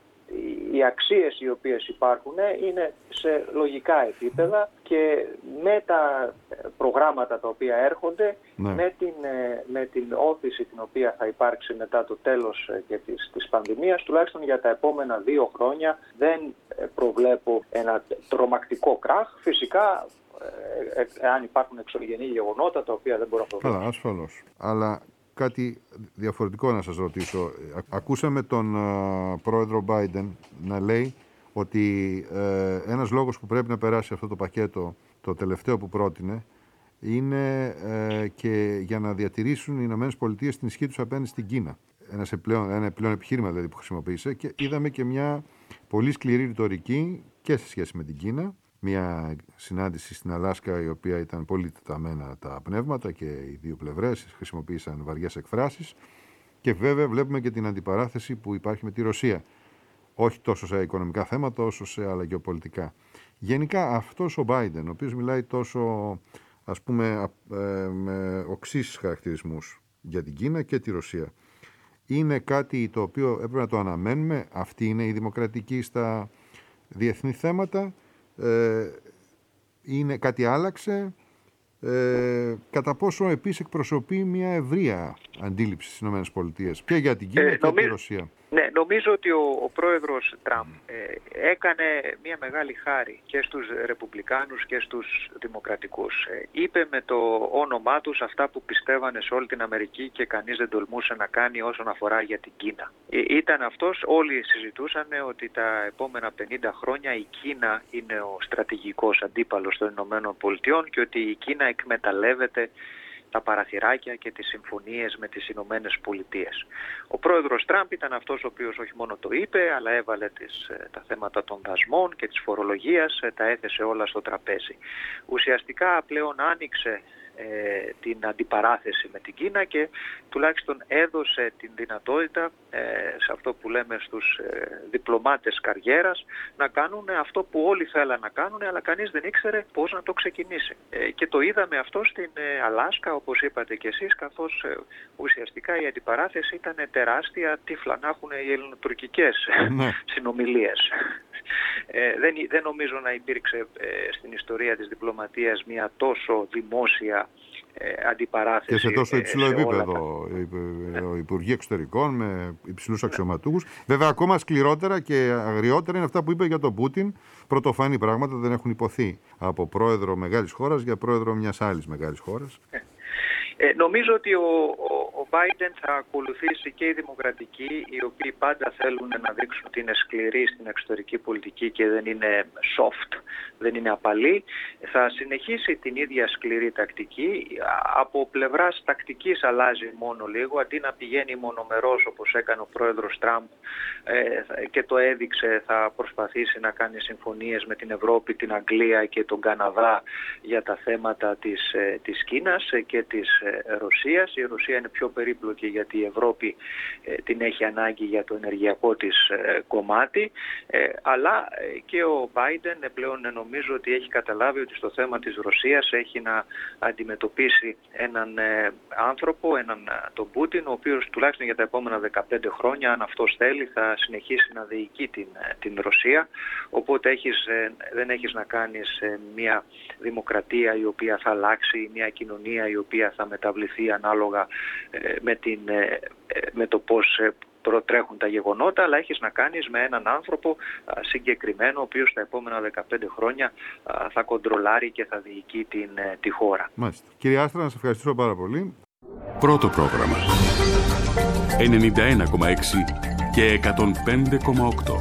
οι αξίες οι οποίες υπάρχουν είναι σε λογικά επίπεδα και με τα προγράμματα τα οποία έρχονται, ναι. με, την, με την όθηση την οποία θα υπάρξει μετά το τέλος και της, της πανδημίας, τουλάχιστον για τα επόμενα δύο χρόνια δεν προβλέπω ένα τρομακτικό κράχ. Φυσικά, αν υπάρχουν εξωγενή γεγονότα τα οποία δεν μπορώ να προβλέψω. Καλά, ασφαλώς. Αλλά κάτι διαφορετικό να σας ρωτήσω. Ακούσαμε τον uh, πρόεδρο Biden να λέει ότι ε, ένας λόγος που πρέπει να περάσει αυτό το πακέτο, το τελευταίο που πρότεινε, είναι ε, και για να διατηρήσουν οι Ηνωμένες Πολιτείες την ισχύ τους απέναντι στην Κίνα. Ένας επιπλέον, ένα επιπλέον επιχείρημα δηλαδή που χρησιμοποίησε, και είδαμε και μια πολύ σκληρή ρητορική και σε σχέση με την Κίνα. Μια συνάντηση στην Αλάσκα η οποία ήταν πολύ τεταμένα τα πνεύματα και οι δύο πλευρές χρησιμοποίησαν βαριές εκφράσεις, και βέβαια βλέπουμε και την αντιπαράθεση που υπάρχει με τη Ρωσία. Όχι τόσο σε οικονομικά θέματα όσο σε άλλα γεωπολιτικά. Γενικά αυτός ο Biden, ο οποίος μιλάει τόσο, ας πούμε, με οξύς χαρακτηρισμούς για την Κίνα και τη Ρωσία, είναι κάτι το οποίο έπρεπε να το αναμένουμε? Αυτή είναι η δημοκρατική στα διεθνή θέματα? Ε, είναι κάτι άλλαξε? Ε, κατά πόσο επίσης εκπροσωπεί μια ευρεία αντίληψη στις ΗΠΑ και για την Κίνα ε, και νομίζω, τη Ρωσία? Ναι, νομίζω ότι ο, ο πρόεδρος Τραμπ ε, έκανε μια μεγάλη χάρη και στους Ρεπουμπλικάνους και στους Δημοκρατικούς. Ε, είπε με το όνομά τους αυτά που πιστεύανε σε όλη την Αμερική και κανείς δεν τολμούσε να κάνει όσον αφορά για την Κίνα. Ε, ήταν αυτός, όλοι συζητούσαν ότι τα επόμενα πενήντα χρόνια η Κίνα είναι ο στρατηγικός αντίπαλος των Ηνωμένων Πολιτειών και ότι η Κίνα εκμεταλλεύεται τα παραθυράκια και τις συμφωνίες με τις Ηνωμένες Πολιτείες. Ο πρόεδρος Τραμπ ήταν αυτός ο οποίος όχι μόνο το είπε, αλλά έβαλε τις, τα θέματα των δασμών και της φορολογίας, τα έθεσε όλα στο τραπέζι. Ουσιαστικά πλέον άνοιξε ε, την αντιπαράθεση με την Κίνα και τουλάχιστον έδωσε την δυνατότητα ε, σε αυτό που λέμε στους ε, διπλωμάτες καριέρας να κάνουν αυτό που όλοι θέλαν να κάνουν, αλλά κανείς δεν ήξερε πώς να το ξεκινήσει. Ε, και το είδαμε αυτό στην ε, Αλάσκα, όπως είπατε και εσείς, καθώς ε, ουσιαστικά η αντιπαράθεση ήταν τεράστια, τύφλα να έχουν οι ελληνοτουρκικές συνομιλίες. Ε, δεν, δεν νομίζω να υπήρξε ε, στην ιστορία της διπλωματίας μια τόσο δημόσια ε, αντιπαράθεση. Και σε τόσο υψηλό ε, σε επίπεδο. Τα... Υπουργοί Εξωτερικών με υψηλούς ναι. αξιωματούχους. Βέβαια, ακόμα σκληρότερα και αγριότερα είναι αυτά που είπε για τον Πούτιν. Πρωτοφανή πράγματα δεν έχουν υποθεί από πρόεδρο μεγάλης χώρας για πρόεδρο μιας άλλης μεγάλης χώρας. Ε, νομίζω ότι ο, ο, ο Biden θα ακολουθήσει και οι δημοκρατικοί, οι οποίοι πάντα θέλουν να δείξουν ότι είναι σκληροί στην εξωτερική πολιτική και δεν είναι soft, δεν είναι απαλοί. Θα συνεχίσει την ίδια σκληρή τακτική. Από πλευράς τακτικής αλλάζει μόνο λίγο, αντί να πηγαίνει μονομερός όπως έκανε ο πρόεδρος Τραμπ ε, και το έδειξε, θα προσπαθήσει να κάνει συμφωνίες με την Ευρώπη, την Αγγλία και τον Καναδά για τα θέματα της, ε, της Κίνας και της Ρωσίας. Η Ρωσία είναι πιο περίπλοκη γιατί η Ευρώπη ε, την έχει ανάγκη για το ενεργειακό της ε, κομμάτι, ε, αλλά ε, και ο Biden πλέον νομίζω ότι έχει καταλάβει ότι στο θέμα της Ρωσίας έχει να αντιμετωπίσει έναν ε, άνθρωπο, έναν τον Πούτιν, ο οποίος τουλάχιστον για τα επόμενα δεκαπέντε χρόνια, αν αυτός θέλει, θα συνεχίσει να διοικεί την, την Ρωσία, οπότε έχεις, ε, δεν έχεις να κάνεις ε, μια δημοκρατία η οποία θα αλλάξει, μια κοινωνία η οποία θα μεταβληθεί ανάλογα ε, με, την, ε, με το πώς ε, προτρέχουν τα γεγονότα, αλλά έχεις να κάνεις με έναν άνθρωπο α, συγκεκριμένο, ο οποίος τα επόμενα δεκαπέντε χρόνια α, θα κοντρολάρει και θα διοικεί την, ε, τη χώρα. Μάλιστα. Κύριε Άστρα, να σας ευχαριστήσω πάρα πολύ. Πρώτο πρόγραμμα ενενήντα ένα κόμμα έξι και εκατόν πέντε κόμμα οκτώ.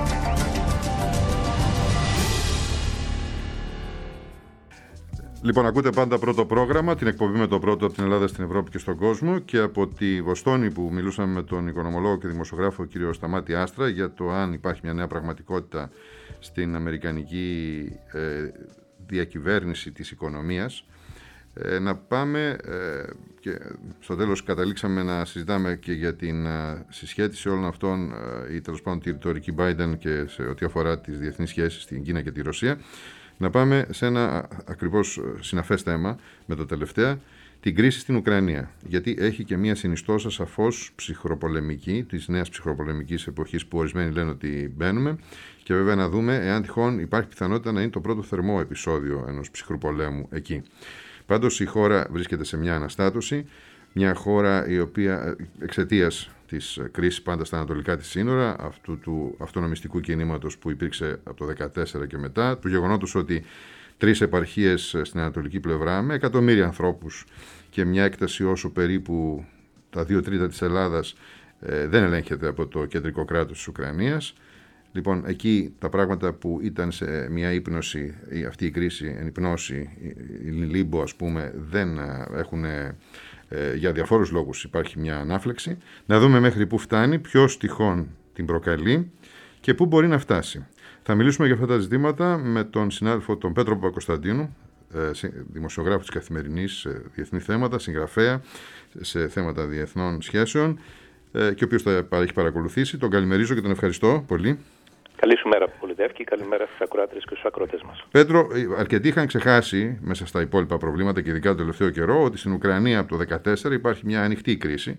Λοιπόν, ακούτε πάντα πρώτο πρόγραμμα, την εκπομπή με το πρώτο από την Ελλάδα στην Ευρώπη και στον κόσμο, και από τη Βοστόνη που μιλούσαμε με τον οικονομολόγο και δημοσιογράφο κύριο Σταμάτη Άστρα για το αν υπάρχει μια νέα πραγματικότητα στην αμερικανική ε, διακυβέρνηση της οικονομίας. Ε, να πάμε ε, και στο τέλος καταλήξαμε να συζητάμε και για την ε, συσχέτιση όλων αυτών ε, ή τέλος πάντων τη ρητορική Biden και σε ό,τι αφορά τις διεθνείς σχέσεις στην Κίνα και τη Ρωσία. Να πάμε σε ένα ακριβώς συναφές θέμα με το τελευταίο, την κρίση στην Ουκρανία. Γιατί έχει και μια συνιστόσα σαφώς ψυχροπολεμική, της νέας ψυχροπολεμικής εποχής που ορισμένοι λένε ότι μπαίνουμε, και βέβαια να δούμε εάν τυχόν υπάρχει πιθανότητα να είναι το πρώτο θερμό επεισόδιο ενός ψυχροπολέμου εκεί. Πάντως η χώρα βρίσκεται σε μια αναστάτωση, μια χώρα η οποία εξαιτίας της κρίσης πάντα στα ανατολικά της σύνορα, αυτού του αυτονομιστικού κινήματος που υπήρξε από το δύο χιλιάδες δεκατέσσερα και μετά, του γεγονότος ότι τρεις επαρχίες στην ανατολική πλευρά με εκατομμύρια ανθρώπους και μια έκταση όσο περίπου τα δύο τρίτα της Ελλάδας ε, δεν ελέγχεται από το κεντρικό κράτος της Ουκρανίας. Λοιπόν, εκεί τα πράγματα που ήταν σε μια ύπνωση, αυτή η κρίση, εν υπνώση, η λίμπο ας πούμε, δεν έχουν, ε, για διαφόρους λόγους υπάρχει μια ανάφλεξη. Να δούμε μέχρι πού φτάνει, ποιος τυχόν την προκαλεί και πού μπορεί να φτάσει. Θα μιλήσουμε για αυτά τα ζητήματα με τον συνάδελφο τον Πέτρο Παπακοσταντίνου, δημοσιογράφο της Καθημερινής σε διεθνή θέματα, συγγραφέα σε θέματα διεθνών σχέσεων και ο οποίος τα έχει παρακολουθήσει. Τον καλημερίζω και τον ευχαριστώ πολύ. Καλή σου μέρα, Πολυδεύκη. Καλημέρα στους ακροάτρες και στους ακροατές μας. Πέτρο, αρκετοί είχαν ξεχάσει μέσα στα υπόλοιπα προβλήματα και ειδικά το τελευταίο καιρό ότι στην Ουκρανία από το δύο χιλιάδες δεκατέσσερα υπάρχει μια ανοιχτή κρίση.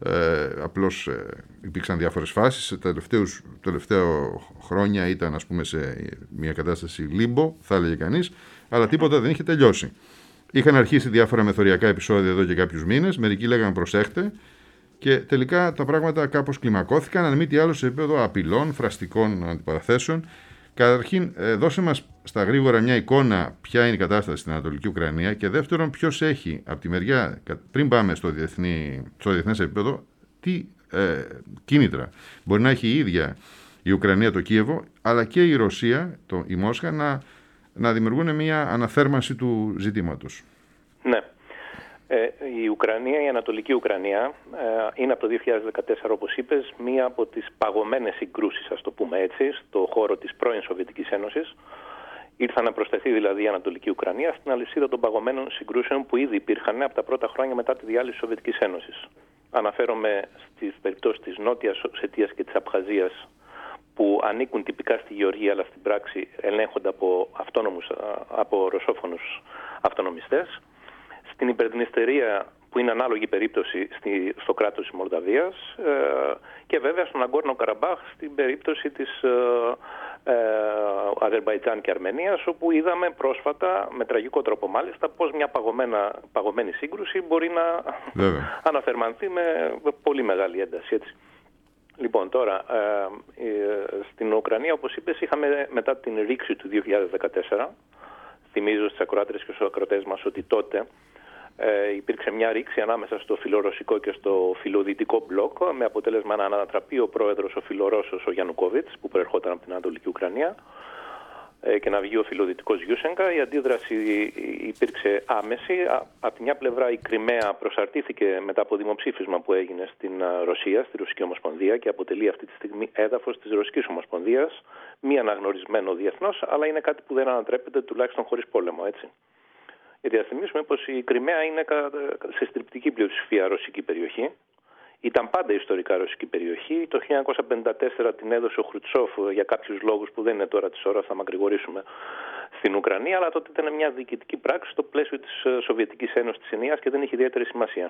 Ε, απλώς ε, υπήρξαν διάφορες φάσεις. Τα τελευταία χρόνια ήταν ας πούμε σε μια κατάσταση λίμπο, θα έλεγε κανείς, αλλά τίποτα δεν είχε τελειώσει. Είχαν αρχίσει διάφορα μεθοριακά επεισόδια εδώ και κάποιους μήνες. Μερικοί λέγανε προσέχτε. Και τελικά τα πράγματα κάπως κλιμακώθηκαν, αν μη τι άλλο, σε επίπεδο απειλών, φραστικών αντιπαραθέσεων. Καταρχήν, δώσε μας στα γρήγορα μια εικόνα ποια είναι η κατάσταση στην Ανατολική Ουκρανία και δεύτερον, ποιος έχει από τη μεριά, πριν πάμε στο, διεθνή, στο διεθνές επίπεδο, τι ε, κίνητρα μπορεί να έχει η ίδια η Ουκρανία, το Κίεβο, αλλά και η Ρωσία, το, η Μόσχα, να, να δημιουργούν μια αναθέρμανση του ζητήματος. Ναι. Ε, η Ουκρανία, η Ανατολική Ουκρανία, ε, είναι από το δύο χιλιάδες δεκατέσσερα, όπως είπες, μία από τις παγωμένες συγκρούσεις, ας το πούμε έτσι, στο χώρο της πρώην Σοβιετικής Ένωσης. Ήρθαν να προσθεθεί δηλαδή η Ανατολική Ουκρανία στην αλυσίδα των παγωμένων συγκρούσεων που ήδη υπήρχαν από τα πρώτα χρόνια μετά τη διάλυση της Σοβιετικής Ένωσης. Αναφέρομαι στις περιπτώσεις της Νότιας Οσετίας και της Απχαζίας, που ανήκουν τυπικά στη Γεωργία, αλλά στην πράξη ελέγχονται από, αυτόνομους, από ρωσόφωνους αυτονομιστές. Στην Υπερδνηστερία, που είναι ανάλογη περίπτωση στη, στο κράτος της Μολδαβίας, ε, και βέβαια στον Αγκόρνο Καραμπάχ στην περίπτωση της ε, ε, Αζερμπαϊτζάν και Αρμενίας, όπου είδαμε πρόσφατα, με τραγικό τρόπο μάλιστα, πως μια παγωμένα, παγωμένη σύγκρουση μπορεί να αναθερμανθεί με πολύ μεγάλη ένταση. Έτσι. Λοιπόν, τώρα, ε, ε, στην Ουκρανία, όπως είπες, είχαμε μετά την ρήξη του δύο χιλιάδες δεκατέσσερα, θυμίζω στις ακροάτρες και στους ακροατές μας ότι τότε Ε, υπήρξε μια ρήξη ανάμεσα στο φιλορωσικό και στο φιλοδυτικό μπλοκ, με αποτέλεσμα να ανατραπεί ο πρόεδρος ο φιλορώσος ο Γιαννουκόβιτς, που προερχόταν από την Ανατολική Ουκρανία, ε, και να βγει ο φιλοδυτικός Γιούσενκα. Η αντίδραση υπήρξε άμεση. Από τη μια πλευρά η Κριμαία προσαρτήθηκε μετά από δημοψήφισμα που έγινε στην Ρωσία, στη Ρωσική Ομοσπονδία, και αποτελεί αυτή τη στιγμή έδαφος της Ρωσικής Ομοσπονδίας, μη αναγνωρισμένο διεθνώς, αλλά είναι κάτι που δεν ανατρέπεται, τουλάχιστον χωρίς πόλεμο, έτσι. Γιατί ας θυμίσουμε πως η Κριμαία είναι σε στριπτική πλειοψηφία ρωσική περιοχή. Ήταν πάντα ιστορικά ρωσική περιοχή. Το χίλια εννιακόσια πενήντα τέσσερα την έδωσε ο Χρουτσόφ για κάποιους λόγους που δεν είναι τώρα της ώρας, θα μακρηγορήσουμε, στην Ουκρανία, αλλά τότε ήταν μια διοικητική πράξη στο πλαίσιο της Σοβιετικής Ένωσης της ενίας και δεν είχε ιδιαίτερη σημασία.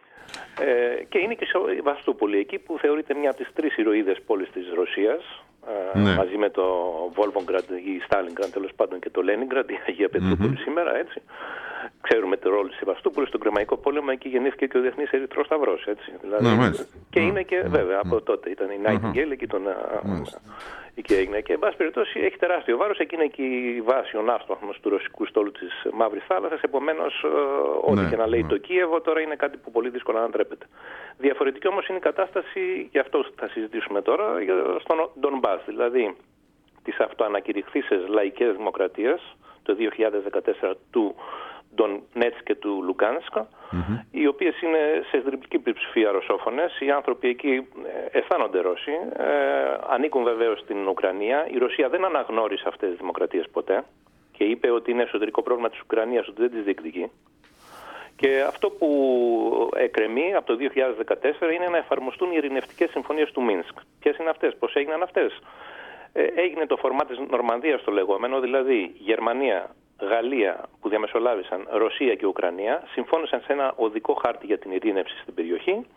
Ε, και είναι και η Βαστούπολη εκεί, που θεωρείται μια από τις τρεις ηρωίδες πόλεις της Ρωσίας, ναι. μαζί με το Βόλφογκραντ ή Στάλινγκραντ, τέλος πάντων, και το Λένιγκραντ, η Αγία Πετρούπολη mm-hmm. σήμερα, έτσι. Ξέρουμε το ρόλο της Σεβαστούπολης στον Κρεμαϊκό Πόλεμο, εκεί γεννήθηκε και ο Διεθνής Ερυθρός Σταυρός, έτσι. Δηλαδή, ναι, και είναι και, mm-hmm. βέβαια, από τότε ήταν η Nightingale, εκεί τον, εκεί έγινε. Και, εν πάση περιπτώσει, έχει τεράστιο βάρος. Εκεί είναι και η βάση, ο ναύσταθμος του ρωσικού στόλου της Μαύρης Θάλασσας. Επομένως, ό,τι ναι, και να λέει ναι. το Κίεβο, τώρα είναι κάτι που πολύ δύσκολο να ανατρέπεται. Διαφορετική όμως είναι η κατάσταση, γι' αυτό θα συζητήσουμε τώρα, στον Ντονμπάς, δηλαδή τις αυτοανακηρυχθήσεις λαϊκές δημοκρατίες το δύο χιλιάδες δεκατέσσερα του Ντονέτσκ και του Λουγκάνσκ, mm-hmm. οι οποίες είναι σε συντριπτική πλειοψηφία ρωσόφωνες. Οι άνθρωποι εκεί αισθάνονται Ρώσοι, ε, ανήκουν βεβαίως στην Ουκρανία. Η Ρωσία δεν αναγνώρισε αυτές τις δημοκρατίες ποτέ και είπε ότι είναι εσωτερικό πρόβλημα της Ουκρανίας, ότι δεν τις διεκδικεί. Και αυτό που εκκρεμεί από το δύο χιλιάδες δεκατέσσερα είναι να εφαρμοστούν οι ειρηνευτικές συμφωνίες του Μίνσκ. Ποιες είναι αυτές, πώς έγιναν αυτές? Ε, έγινε το φορμά της Νορμανδίας το λεγόμενο, δηλαδή Γερμανία, Γαλλία που διαμεσολάβησαν, Ρωσία και Ουκρανία, συμφώνησαν σε ένα οδικό χάρτη για την ειρήνευση στην περιοχή,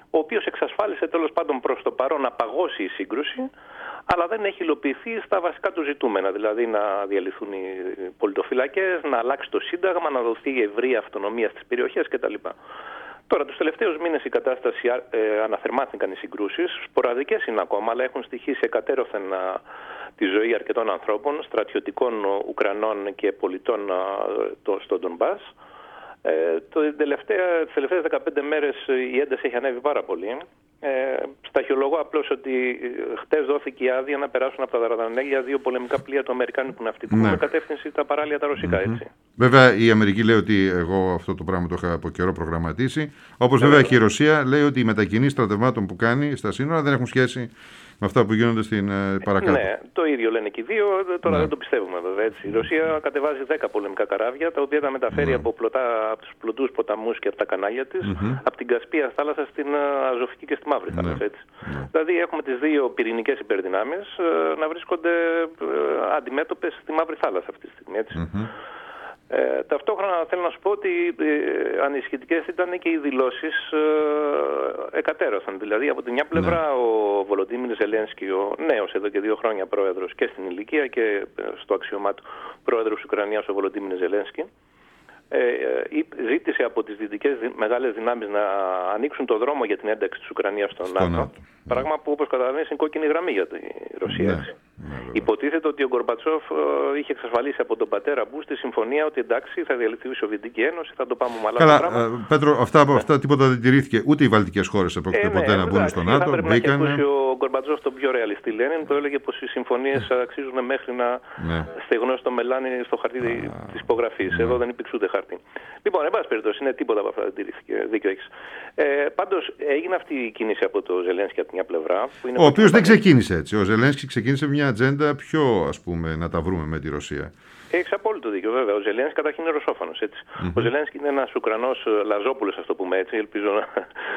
ο οποίος εξασφάλισε τέλος πάντων προς το παρόν να παγώσει η σύγκρουση, αλλά δεν έχει υλοποιηθεί στα βασικά του ζητούμενα, δηλαδή να διαλυθούν οι πολιτοφυλακές, να αλλάξει το Σύνταγμα, να δοθεί ευρεία αυτονομία στις περιοχές κτλ. Τώρα, τους τελευταίους μήνες η κατάσταση ε, αναθερμάθηκαν οι συγκρούσεις, σποραδικές είναι ακόμα, αλλά έχουν στοιχήσει εκατέρωθεν τη ζωή αρκετών ανθρώπων, στρατιωτικών Ουκρανών και πολιτών το, στο Ντονμπάς. Ε, το, τελευταία, τις τελευταίες δεκαπέντε μέρες η ένταση έχει ανέβει πάρα πολύ. Ε, σταχυολογώ απλώς ότι χτες δόθηκε η άδεια να περάσουν από τα Δαρδανέλια δύο πολεμικά πλοία του Αμερικάνικου ναυτικού, ναι, με κατεύθυνση τα παράλια τα ρωσικά, mm-hmm. έτσι. Βέβαια η Αμερική λέει ότι εγώ αυτό το πράγμα το είχα από καιρό προγραμματίσει. Όπως βέβαια και η Ρωσία λέει ότι οι μετακινήσεις στρατευμάτων που κάνει στα σύνορα δεν έχουν σχέση με αυτά που γίνονται στην ε, παρακάτω. Ναι, το ίδιο λένε και οι δύο, τώρα ναι. δεν το πιστεύουμε βέβαια έτσι. Η Ρωσία κατεβάζει δέκα πολεμικά καράβια, τα οποία τα μεταφέρει ναι. από, πλωτά, από τους πλωτούς ποταμούς και από τα κανάλια της, mm-hmm. από την Κασπία θάλασσα στην Αζωφική και στη Μαύρη θάλασσα. Ναι. Έτσι. Ναι. Δηλαδή έχουμε τις δύο πυρηνικές υπερδυνάμεις ε, να βρίσκονται ε, αντιμέτωπες στη Μαύρη θάλασσα αυτή τη στιγμή. Έτσι. Mm-hmm. Ε, ταυτόχρονα θέλω να σου πω ότι ε, ανησυχητικές ήταν και οι δηλώσεις ε, εκατέρωθαν. Δηλαδή από τη μια πλευρά ναι. ο Βολοντίμιρ Ζελένσκι, ο νέος εδώ και δύο χρόνια πρόεδρος και στην ηλικία και στο αξίωμά του πρόεδρος της Ουκρανίας ο Βολοντίμιρ Ζελένσκι, ε, ζήτησε από τις δυτικές μεγάλες δυνάμεις να ανοίξουν το δρόμο για την ένταξη της Ουκρανίας στο, στο ΝΑΤΟ. ΝΑΤΟ. Πράγμα που όπως καταλαβαίνεις είναι κόκκινη γραμμή για τη Ρωσία. Ναι. Ναι, υποτίθεται ότι ο Γκορμπατσόφ ε, είχε εξασφαλίσει από τον πατέρα Μπούς τη συμφωνία ότι εντάξει θα διαλυθεί η Σοβιετική Ένωση, θα το πάμε με άλλα πράγματα. Καλά, Πέτρο, αυτά από αυτά τίποτα δεν τηρήθηκε. Ούτε οι βαλτικές χώρες επρόκειται ε, ναι, ποτέ να μπουν στο ΝΑΤΟ. Θα πρέπει μπήκανε... να έχει ακούσει ο Γκορμπατσόφ τον πιο ρεαλιστή Λένιν, το έλεγε πως οι συμφωνίες αξίζουν μέχρι να ναι. στεγνώσει το μελάνι στο χαρτί ah, της υπογραφής. Ναι. Εδώ δεν υπήρξε ούτε χαρτί. Λοιπόν, εν πάση περιπτώσει, είναι τίποτα από αυτά δεν τηρήθηκε. Δίκιο έχεις. Ε, πάντως έγινε αυτή η κίνηση από το Ζελένσκι από μια πλευρά. Που είναι ο οποίος δεν ξεκίνησε έτσι. Ο Ζελένσκι ξεκίνησε μια ατζέντα πιο, ας πούμε, να τα βρούμε με τη Ρωσία. Έχεις απόλυτο δίκιο, βέβαια. Ο Ζελένσκι καταρχήν είναι ρωσόφωνος. Mm-hmm. Ο Ζελένσκι είναι ένας Ουκρανός Λαζόπουλος, ας το πούμε έτσι. Ελπίζω να.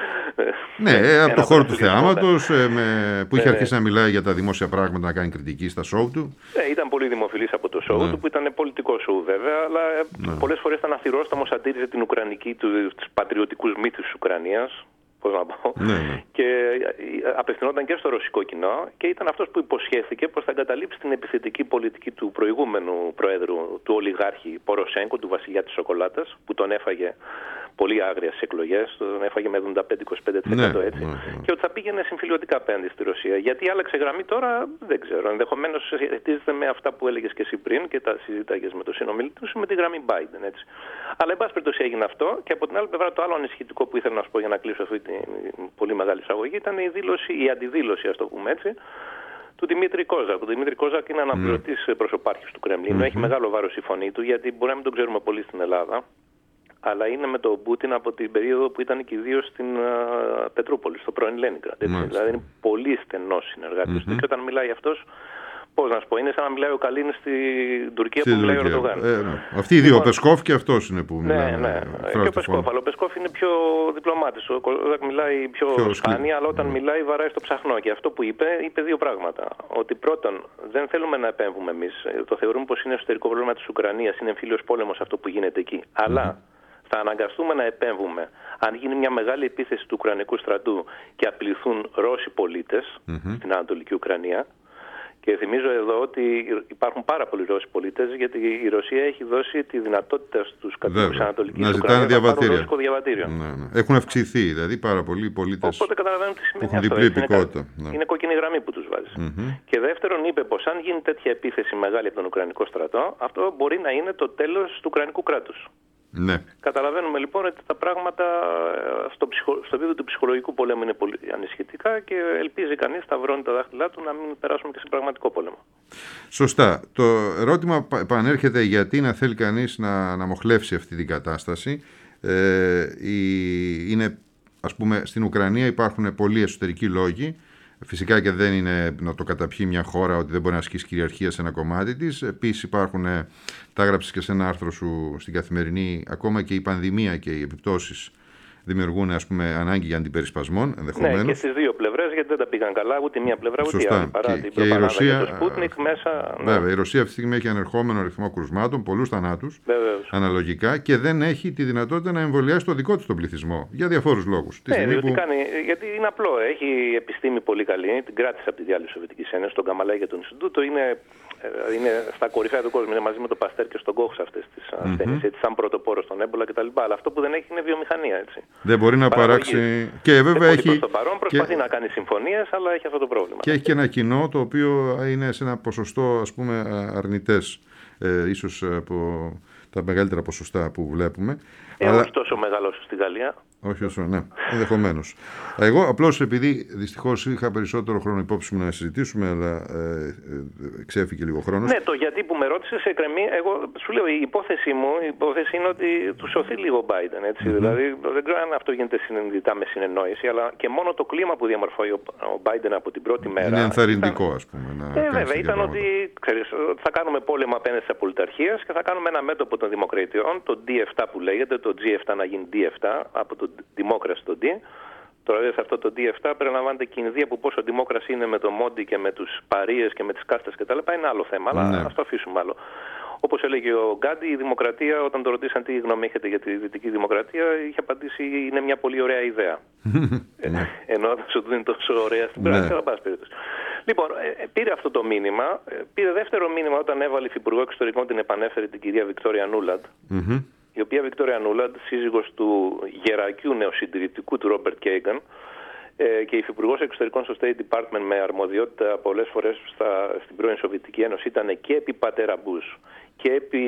Ναι, από το χώρο του θεάματος, που είχε αρχίσει να μιλάει για τα δημόσια πράγματα, να κάνει κριτική στα σόου του. Ναι, ήταν πολύ δημοφιλής από το σόου του, που ήταν πολιτικό σόου βέβαια, αλλά πολλές φορές ήταν αθυρόσταμος, αντίρρησε την ουκρανική, τους πατριωτικούς μύθους της Ουκρανίας. Πώς να πω. Ναι, ναι. Και απευθυνόταν και στο ρωσικό κοινό και ήταν αυτός που υποσχέθηκε πως θα εγκαταλείψει την επιθετική πολιτική του προηγούμενου προέδρου, του ολιγάρχη Ποροσέγκο, του βασιλιά της σοκολάτας, που τον έφαγε πολύ άγρια στις εκλογές, τον έφαγε με εβδομήντα πέντε με είκοσι πέντε τοις εκατό ναι, έτσι, ναι, ναι. και ότι θα πήγαινε συμφιλιωτικά απέναντι στη Ρωσία. Γιατί άλλαξε γραμμή τώρα, δεν ξέρω. Ενδεχομένως σχετίζεται με αυτά που έλεγες και εσύ πριν και τα συζήταγες με τον συνομιλητή σου, με τη γραμμή Biden. Έτσι. Αλλά εν πάση περιπτώσει έγινε αυτό και από την άλλη πλευρά το άλλο ανησυχητικό που ήθελα να σου πω για να κλείσω αυτή την πολύ μεγάλη εισαγωγή ήταν η, δήλωση, η αντιδήλωση, ας το πούμε έτσι, του Δημήτρη Κόζακ. Ο Δημήτρη Κόζακ είναι αναπληρωτής mm. προσωπάρχης του Κρεμλίνου. Mm-hmm. Έχει μεγάλο βάρος η φωνή του, γιατί μπορεί να μην τον ξέρουμε πολύ στην Ελλάδα, αλλά είναι με τον Πούτιν από την περίοδο που ήταν και ιδίως στην uh, Πετρούπολη, στο πρώην Λένιγκραντ. Mm-hmm. Δηλαδή είναι πολύ στενός συνεργάτης mm-hmm. του και όταν μιλάει αυτός, πώς να σου πω, είναι σαν να μιλάει ο Καλίν στην Τουρκία στη που μιλάει ο Ερντογάν. Ε, ναι. Αυτοί οι δύο, λοιπόν, ο Πεσκόφ και αυτός είναι που μιλάει. Ναι, ναι. Και ο Πεσκόφ, αλλά ο Πεσκόφ είναι πιο διπλωμάτης. Ο Κόζακ μιλάει πιο, πιο σπάνια, αλλά όταν mm. μιλάει βαράει στο ψαχνό. Και αυτό που είπε, είπε δύο πράγματα. Ότι πρώτον, δεν θέλουμε να επέμβουμε εμείς. Το θεωρούμε πως είναι εσωτερικό πρόβλημα της Ουκρανίας, είναι εμφύλιος πόλεμος αυτό που γίνεται εκεί. Mm. Αλλά θα αναγκαστούμε να επέμβουμε αν γίνει μια μεγάλη επίθεση του Ουκρανικού στρατού και απειληθούν Ρώσοι πολίτες mm-hmm. στην Ανατολική Ουκρανία. Και θυμίζω εδώ ότι υπάρχουν πάρα πολλοί Ρώσοι πολίτες, γιατί η Ρωσία έχει δώσει τη δυνατότητα στους κατοίκους της Ανατολικής Ουκρανίας να πάρουν ρώσικο διαβατήριο. Ναι, ναι. Έχουν αυξηθεί δηλαδή πάρα πολλοί πολίτες. Οπότε καταλαβαίνουν τι σημαίνει αυτό. Διπλή υπηκότητα. Είναι, ναι. είναι κόκκινη γραμμή που τους βάζει. Mm-hmm. Και δεύτερον, είπε πως αν γίνει τέτοια επίθεση μεγάλη από τον Ουκρανικό στρατό, αυτό μπορεί να είναι το τέλος του Ουκρανικού κράτους. Ναι. Καταλαβαίνουμε λοιπόν ότι τα πράγματα στο, ψυχο... στο επίπεδο του ψυχολογικού πολέμου είναι πολύ ανησυχητικά και ελπίζει κανείς τα βρώνει τα δάχτυλά του να μην περάσουμε και σε πραγματικό πόλεμο. Σωστά. Το ερώτημα επανέρχεται γιατί να θέλει κανείς να, να μοχλεύσει αυτή την κατάσταση. Ε, η... είναι, ας πούμε, στην Ουκρανία υπάρχουν πολλοί εσωτερικοί λόγοι. Φυσικά και δεν είναι να το καταπιεί μια χώρα ότι δεν μπορεί να ασκήσει κυριαρχία σε ένα κομμάτι της. Επίσης υπάρχουν, τα έγραψες και σε ένα άρθρο σου στην Καθημερινή, ακόμα και η πανδημία και οι επιπτώσεις δημιουργούν, ας πούμε, ανάγκη για αντιπερισπασμών ενδεχομένως. Ναι, και στις δύο πλευρές, γιατί δεν τα πήγαν καλά ούτε μία πλευρά ούτε η άλλη. Παρά και, την και η Ρωσία, για το Σπούτνικ μέσα. Βέβαια, ναι. η Ρωσία αυτή τη στιγμή έχει ανερχόμενο αριθμό κρουσμάτων, πολλούς θανάτους αναλογικά, και δεν έχει τη δυνατότητα να εμβολιάσει το δικό του τον πληθυσμό για διαφόρους λόγους. Ναι, διότι που... κάνει, γιατί είναι απλό. Έχει επιστήμη πολύ καλή, την κράτησε από τη διάλυση της Σοβιετικής Ένωσης, τον Καμαλέ και τον Ινστιτούτο. Είναι, είναι στα κορυφαία του κόσμου, είναι μαζί με τον Παστέρ και στον Κόχ σε αυτές τις mm-hmm. ασθένειες, έτσι, σαν πρωτοπόρο στον έμπολα κτλ. Αλλά αυτό που δεν έχει είναι βιομηχανία. Έτσι. Δεν μπορεί να παράξει. Και βέβαια δεν έχει. Προς το παρόν προσπαθεί και... να κάνει συμφωνίες, αλλά έχει αυτό το πρόβλημα. Και έχει και ένα κοινό το οποίο είναι σε ένα ποσοστό, ας πούμε, αρνητές, ε, ίσως από τα μεγαλύτερα ποσοστά που βλέπουμε. Ε, αλλά... όχι τόσο μεγάλο όσο στη Γαλλία. Όχι όσο, ναι, ενδεχομένως. Εγώ απλώς, επειδή δυστυχώς είχα περισσότερο χρόνο υπόψη μου να συζητήσουμε, αλλά ε, ε, ξέφυγε λίγο χρόνος. Ναι, το γιατί που με ρώτησες εκκρεμεί, εγώ σου λέω, η υπόθεση μου, η υπόθεση είναι ότι του σωθεί λίγο ο Biden, έτσι. Mm-hmm. Δηλαδή, δεν ξέρω αν αυτό γίνεται συνειδητά με συνεννόηση, αλλά και μόνο το κλίμα που διαμορφώνει ο, ο Biden από την πρώτη μέρα. Είναι ενθαρρυντικό, ήταν... ας πούμε. Να ε, βέβαια, ήταν ότι ξέρεις, θα κάνουμε πόλεμο απέναντι στις απολυταρχίες και θα κάνουμε ένα μέτωπο των δημοκρατιών, το ντι επτά που λέγεται, το τζι επτά να γίνει ντι επτά, από το Democracy στο D. Τώρα σε αυτό το ντι επτά περιλαμβάνεται και η Ινδία, που πόσο Democracy είναι με το Μόντι και με τους παρείες και με τις κάστες κτλ. Είναι άλλο θέμα, αλλά ναι. ας το αφήσουμε άλλο. Όπως έλεγε ο Γκάντι, η δημοκρατία, όταν το ρωτήσαν τι γνώμη έχετε για τη δυτική δημοκρατία, είχε απαντήσει είναι μια πολύ ωραία ιδέα. ε, ενώ δεν είναι τόσο ωραία στην πράξη, αλλά πάση περιπτώσει. Λοιπόν, ε, πήρε αυτό το μήνυμα. Ε, πήρε δεύτερο μήνυμα όταν έβαλε υφυπουργό εξωτερικών, την επανέφερε την κυρία Βικτόρια Νούλαντ. Mm-hmm. Η οποία Βικτόρια Νούλαντ, σύζυγος του γερακιού νεοσυντηρητικού του Ρόμπερτ Κέιγκαν και υφυπουργός εξωτερικών στο State Department με αρμοδιότητα πολλές φορές στα, στην πρώην Σοβιετική Ένωση, ήταν και επί πατέρα Μπούς και επί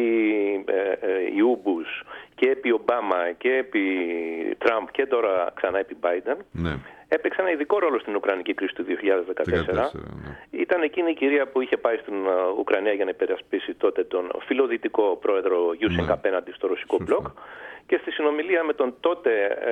ε, ε, Ιού Μπούς και επί Ομπάμα και επί Τραμπ και τώρα ξανά επί Biden. Ναι. Έπαιξε ένα ειδικό ρόλο στην Ουκρανική κρίση του δύο χιλιάδες δεκατέσσερα. Ναι. Ήταν εκείνη η κυρία που είχε πάει στην Ουκρανία για να υπερασπίσει τότε τον φιλοδυτικό πρόεδρο Γιούσενκ, ναι, απέναντι στο ρωσικό Σωστό. μπλοκ. Και στη συνομιλία με τον τότε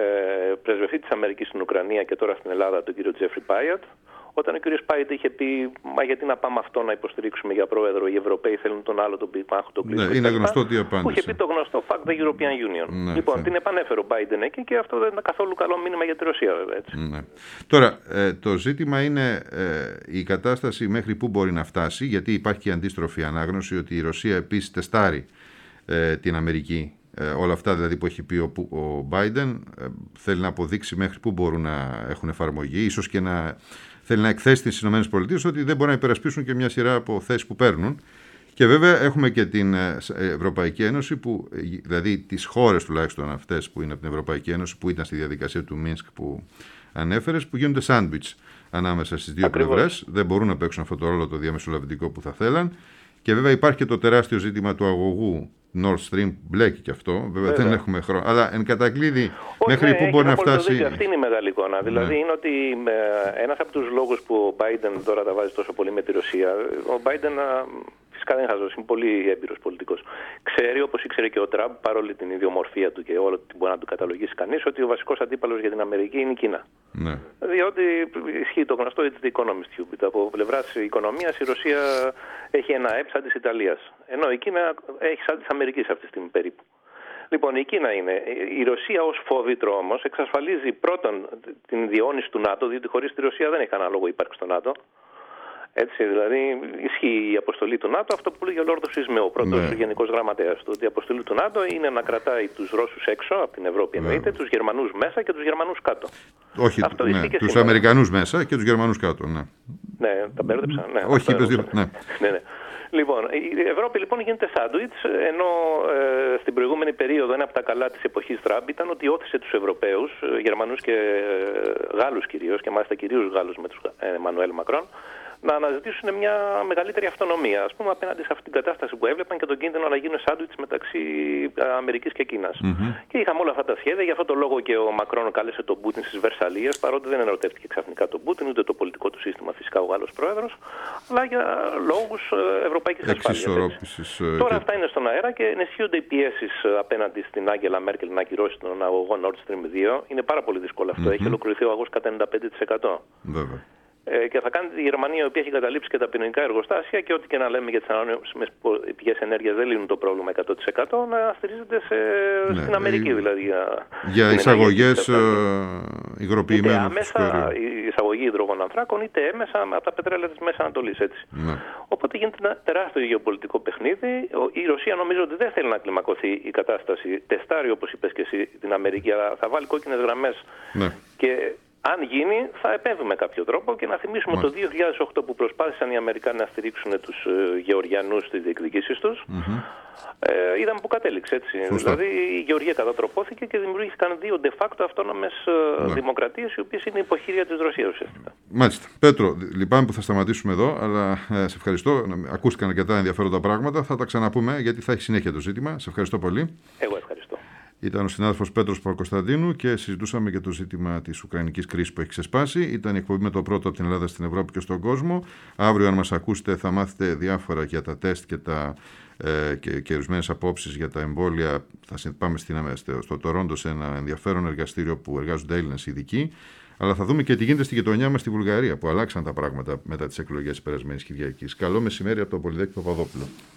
ε, πρεσβευτή της Αμερικής στην Ουκρανία και τώρα στην Ελλάδα, τον κύριο Τζέφρι Πάιατ, όταν ο κύριος Πάιατ είχε πει «Μα γιατί να πάμε αυτό να υποστηρίξουμε για πρόεδρο, οι Ευρωπαίοι θέλουν τον άλλο, τον πιμάχο, τον κλειστό». Ναι, είναι γνωστό τι απάντησε. Που είχε πει το γνωστό «Fuck the European Union». Ναι, λοιπόν, θα... την επανέφερε ο Biden εκεί και αυτό δεν είναι καθόλου καλό μήνυμα για τη Ρωσία, βέβαια. Έτσι. Ναι. Τώρα, ε, το ζήτημα είναι ε, η κατάσταση μέχρι πού μπορεί να φτάσει, γιατί υπάρχει αντίστροφη ανάγνωση ότι η Ρωσία επίσης τεστάρει ε, την Αμερική. Ε, όλα αυτά δηλαδή που έχει πει ο, ο Biden, ε, θέλει να αποδείξει μέχρι πού μπορούν να έχουν εφαρμογή, ίσως και να θέλει να εκθέσει τις ΗΠΑ ότι δεν μπορούν να υπερασπίσουν και μια σειρά από θέσεις που παίρνουν. Και βέβαια έχουμε και την Ευρωπαϊκή Ένωση, που, δηλαδή τις χώρες τουλάχιστον αυτές που είναι από την Ευρωπαϊκή Ένωση, που ήταν στη διαδικασία του Μίνσκ που ανέφερες, που γίνονται σάντουιτς ανάμεσα στις δύο πλευρές, δεν μπορούν να παίξουν αυτό το ρόλο το διαμεσολαβητικό που θα θέλαν. Και βέβαια υπάρχει και το τεράστιο ζήτημα του αγωγού Nord Stream, μπλέκει και αυτό, βέβαια, βέβαια. δεν έχουμε χρόνο. Αλλά εν κατακλείδη, Όχι, μέχρι ναι, πού μπορεί να φτάσει. Δίκιο. Αυτή είναι η μεγάλη εικόνα. Ναι. Δηλαδή είναι ότι ε, ένας από τους λόγους που ο Biden τώρα τα βάζει τόσο πολύ με τη Ρωσία, ο Biden φυσικά δεν είναι χαζός, είναι πολύ έμπειρος πολιτικός. Ξέρει, όπως ήξερε και ο Τραμπ, παρόλη την ιδιομορφία του και όλο τι μπορεί να του καταλογίσει κανείς, ότι ο βασικός αντίπαλος για την Αμερική είναι η Κίνα. Ναι. Διότι ισχύει το γνωστό it's the economist stupid. Από πλευράς οικονομίας η Ρωσία έχει ένα ΕΠ σαν της Ιταλίας. Ενώ η Κίνα έχει σαν της Αμερικής αυτή τη στιγμή περίπου. Λοιπόν, η Κίνα είναι. Η Ρωσία ως φόβητρο όμως εξασφαλίζει πρώτον την διαιώνιση του ΝΑΤΟ, διότι χωρίς τη Ρωσία δεν έχει κανένα λόγο ύπαρξη στο ΝΑΤΟ. Έτσι, δηλαδή ισχύει η αποστολή του ΝΑΤΟ, αυτό που λέγει ο Λόρδος Ισμαίου, ο πρώτος ναι. γενικός γραμματέας του. Ότι η αποστολή του ΝΑΤΟ είναι να κρατάει τους Ρώσους έξω από την Ευρώπη, ναι. εννοείται, τους Γερμανούς μέσα και τους Γερμανούς κάτω. Όχι, αυτό ναι, τους σήμερα. Αμερικανούς μέσα και τους Γερμανούς κάτω. Ναι, ναι τα μπέρδεψα. Ναι, Όχι, είπες δύο. Ναι. ναι, ναι. Λοιπόν, η Ευρώπη λοιπόν γίνεται σάντουιτς, ενώ ε, στην προηγούμενη περίοδο ένα από τα καλά της εποχής Τραμπ ήταν ότι όθησε τους Ευρωπαίους, Γερμανούς και ε, Γάλλους κυρίως, και μάλιστα κυρίως Γάλλους με τους Εμμανουέλ Μακρόν, να αναζητήσουν μια μεγαλύτερη αυτονομία, ας πούμε, απέναντι σε αυτήν την κατάσταση που έβλεπαν και τον κίνδυνο να γίνουν σάντουιτς μεταξύ Αμερικής και Κίνας. Mm-hmm. Και είχαμε όλα αυτά τα σχέδια. Γι' αυτό το λόγο και ο Μακρόν κάλεσε τον Πούτιν στις Βερσαλίες, παρότι δεν ερωτεύτηκε ξαφνικά τον Πούτιν, ούτε το πολιτικό του σύστημα φυσικά ο Γάλλος πρόεδρος, αλλά για λόγους ευρωπαϊκής ασφάλειας. Τώρα και... αυτά είναι στον αέρα και ενισχύονται οι πιέσεις απέναντι στην Άγγελα Μέρκελ να ακυρώσει τον αγωγό Nord Stream δύο. Είναι πάρα πολύ δύσκολο αυτό. Mm-hmm. Έχει ολοκληρωθεί ο αγωγός κατά ενενήντα πέντε τοις εκατό. Βέβαια. Ε, και θα κάνετε τη Γερμανία, η οποία έχει καταλήψει και τα πυρηνικά εργοστάσια και ό,τι και να λέμε για τις ανανεώσιμες πηγές ενέργειας δεν λύνουν το πρόβλημα εκατό τοις εκατό, να στηρίζεται σε, ναι, στην Αμερική ε, δηλαδή. Για, για εισαγωγές υγροποιημένων. Είτε άμεσα η εισαγωγή υδρογονανθράκων, είτε έμεσα από τα πετρέλαια της Μέσης Ανατολής. Έτσι. Ναι. Οπότε γίνεται ένα τεράστιο γεωπολιτικό παιχνίδι. Η Ρωσία νομίζω ότι δεν θέλει να κλιμακωθεί η κατάσταση. Τεστάρει, όπως είπες και εσύ, την Αμερική, αλλά θα βάλει κόκκινες γραμμές. Ναι. Και αν γίνει, θα επέμβει με κάποιο τρόπο. Και να θυμίσουμε Μάλιστα. το δύο χιλιάδες οκτώ που προσπάθησαν οι Αμερικάνοι να στηρίξουν τους ε, Γεωργιανούς στις διεκδικήσεις τους. Mm-hmm. Ε, είδαμε που κατέληξε, έτσι. Σωστά. Δηλαδή η Γεωργία κατατροπώθηκε και δημιουργήθηκαν δύο de facto αυτόνομες ναι. δημοκρατίες, οι οποίες είναι υποχείρια της Ρωσίας ουσιαστικά. Μάλιστα. Πέτρο, λυπάμαι που θα σταματήσουμε εδώ, αλλά ε, σε ευχαριστώ. Ακούστηκαν αρκετά ενδιαφέροντα πράγματα. Θα τα ξαναπούμε γιατί θα έχει συνέχεια το ζήτημα. Σε ευχαριστώ πολύ. Εγώ ευχαριστώ. Ήταν ο συνάδελφος Πέτρος Παπακοσταντίνου και συζητούσαμε για το ζήτημα της Ουκρανικής κρίσης που έχει ξεσπάσει. Ήταν η εκπομπή με το πρώτο από την Ελλάδα στην Ευρώπη και στον κόσμο. Αύριο, αν μας ακούσετε, θα μάθετε διάφορα για τα τεστ και, τα, ε, και, και ορισμένες απόψεις για τα εμβόλια. Θα πάμε στην, στο Τορόντο σε ένα ενδιαφέρον εργαστήριο που εργάζονται Έλληνες ειδικοί. Αλλά θα δούμε και τι γίνεται στη γειτονιά μας στη Βουλγαρία, που αλλάξαν τα πράγματα μετά τις εκλογές της περασμένης Κυριακής. Καλό μεσημέρι από τον Πολυδέκη Παπαδόπουλο.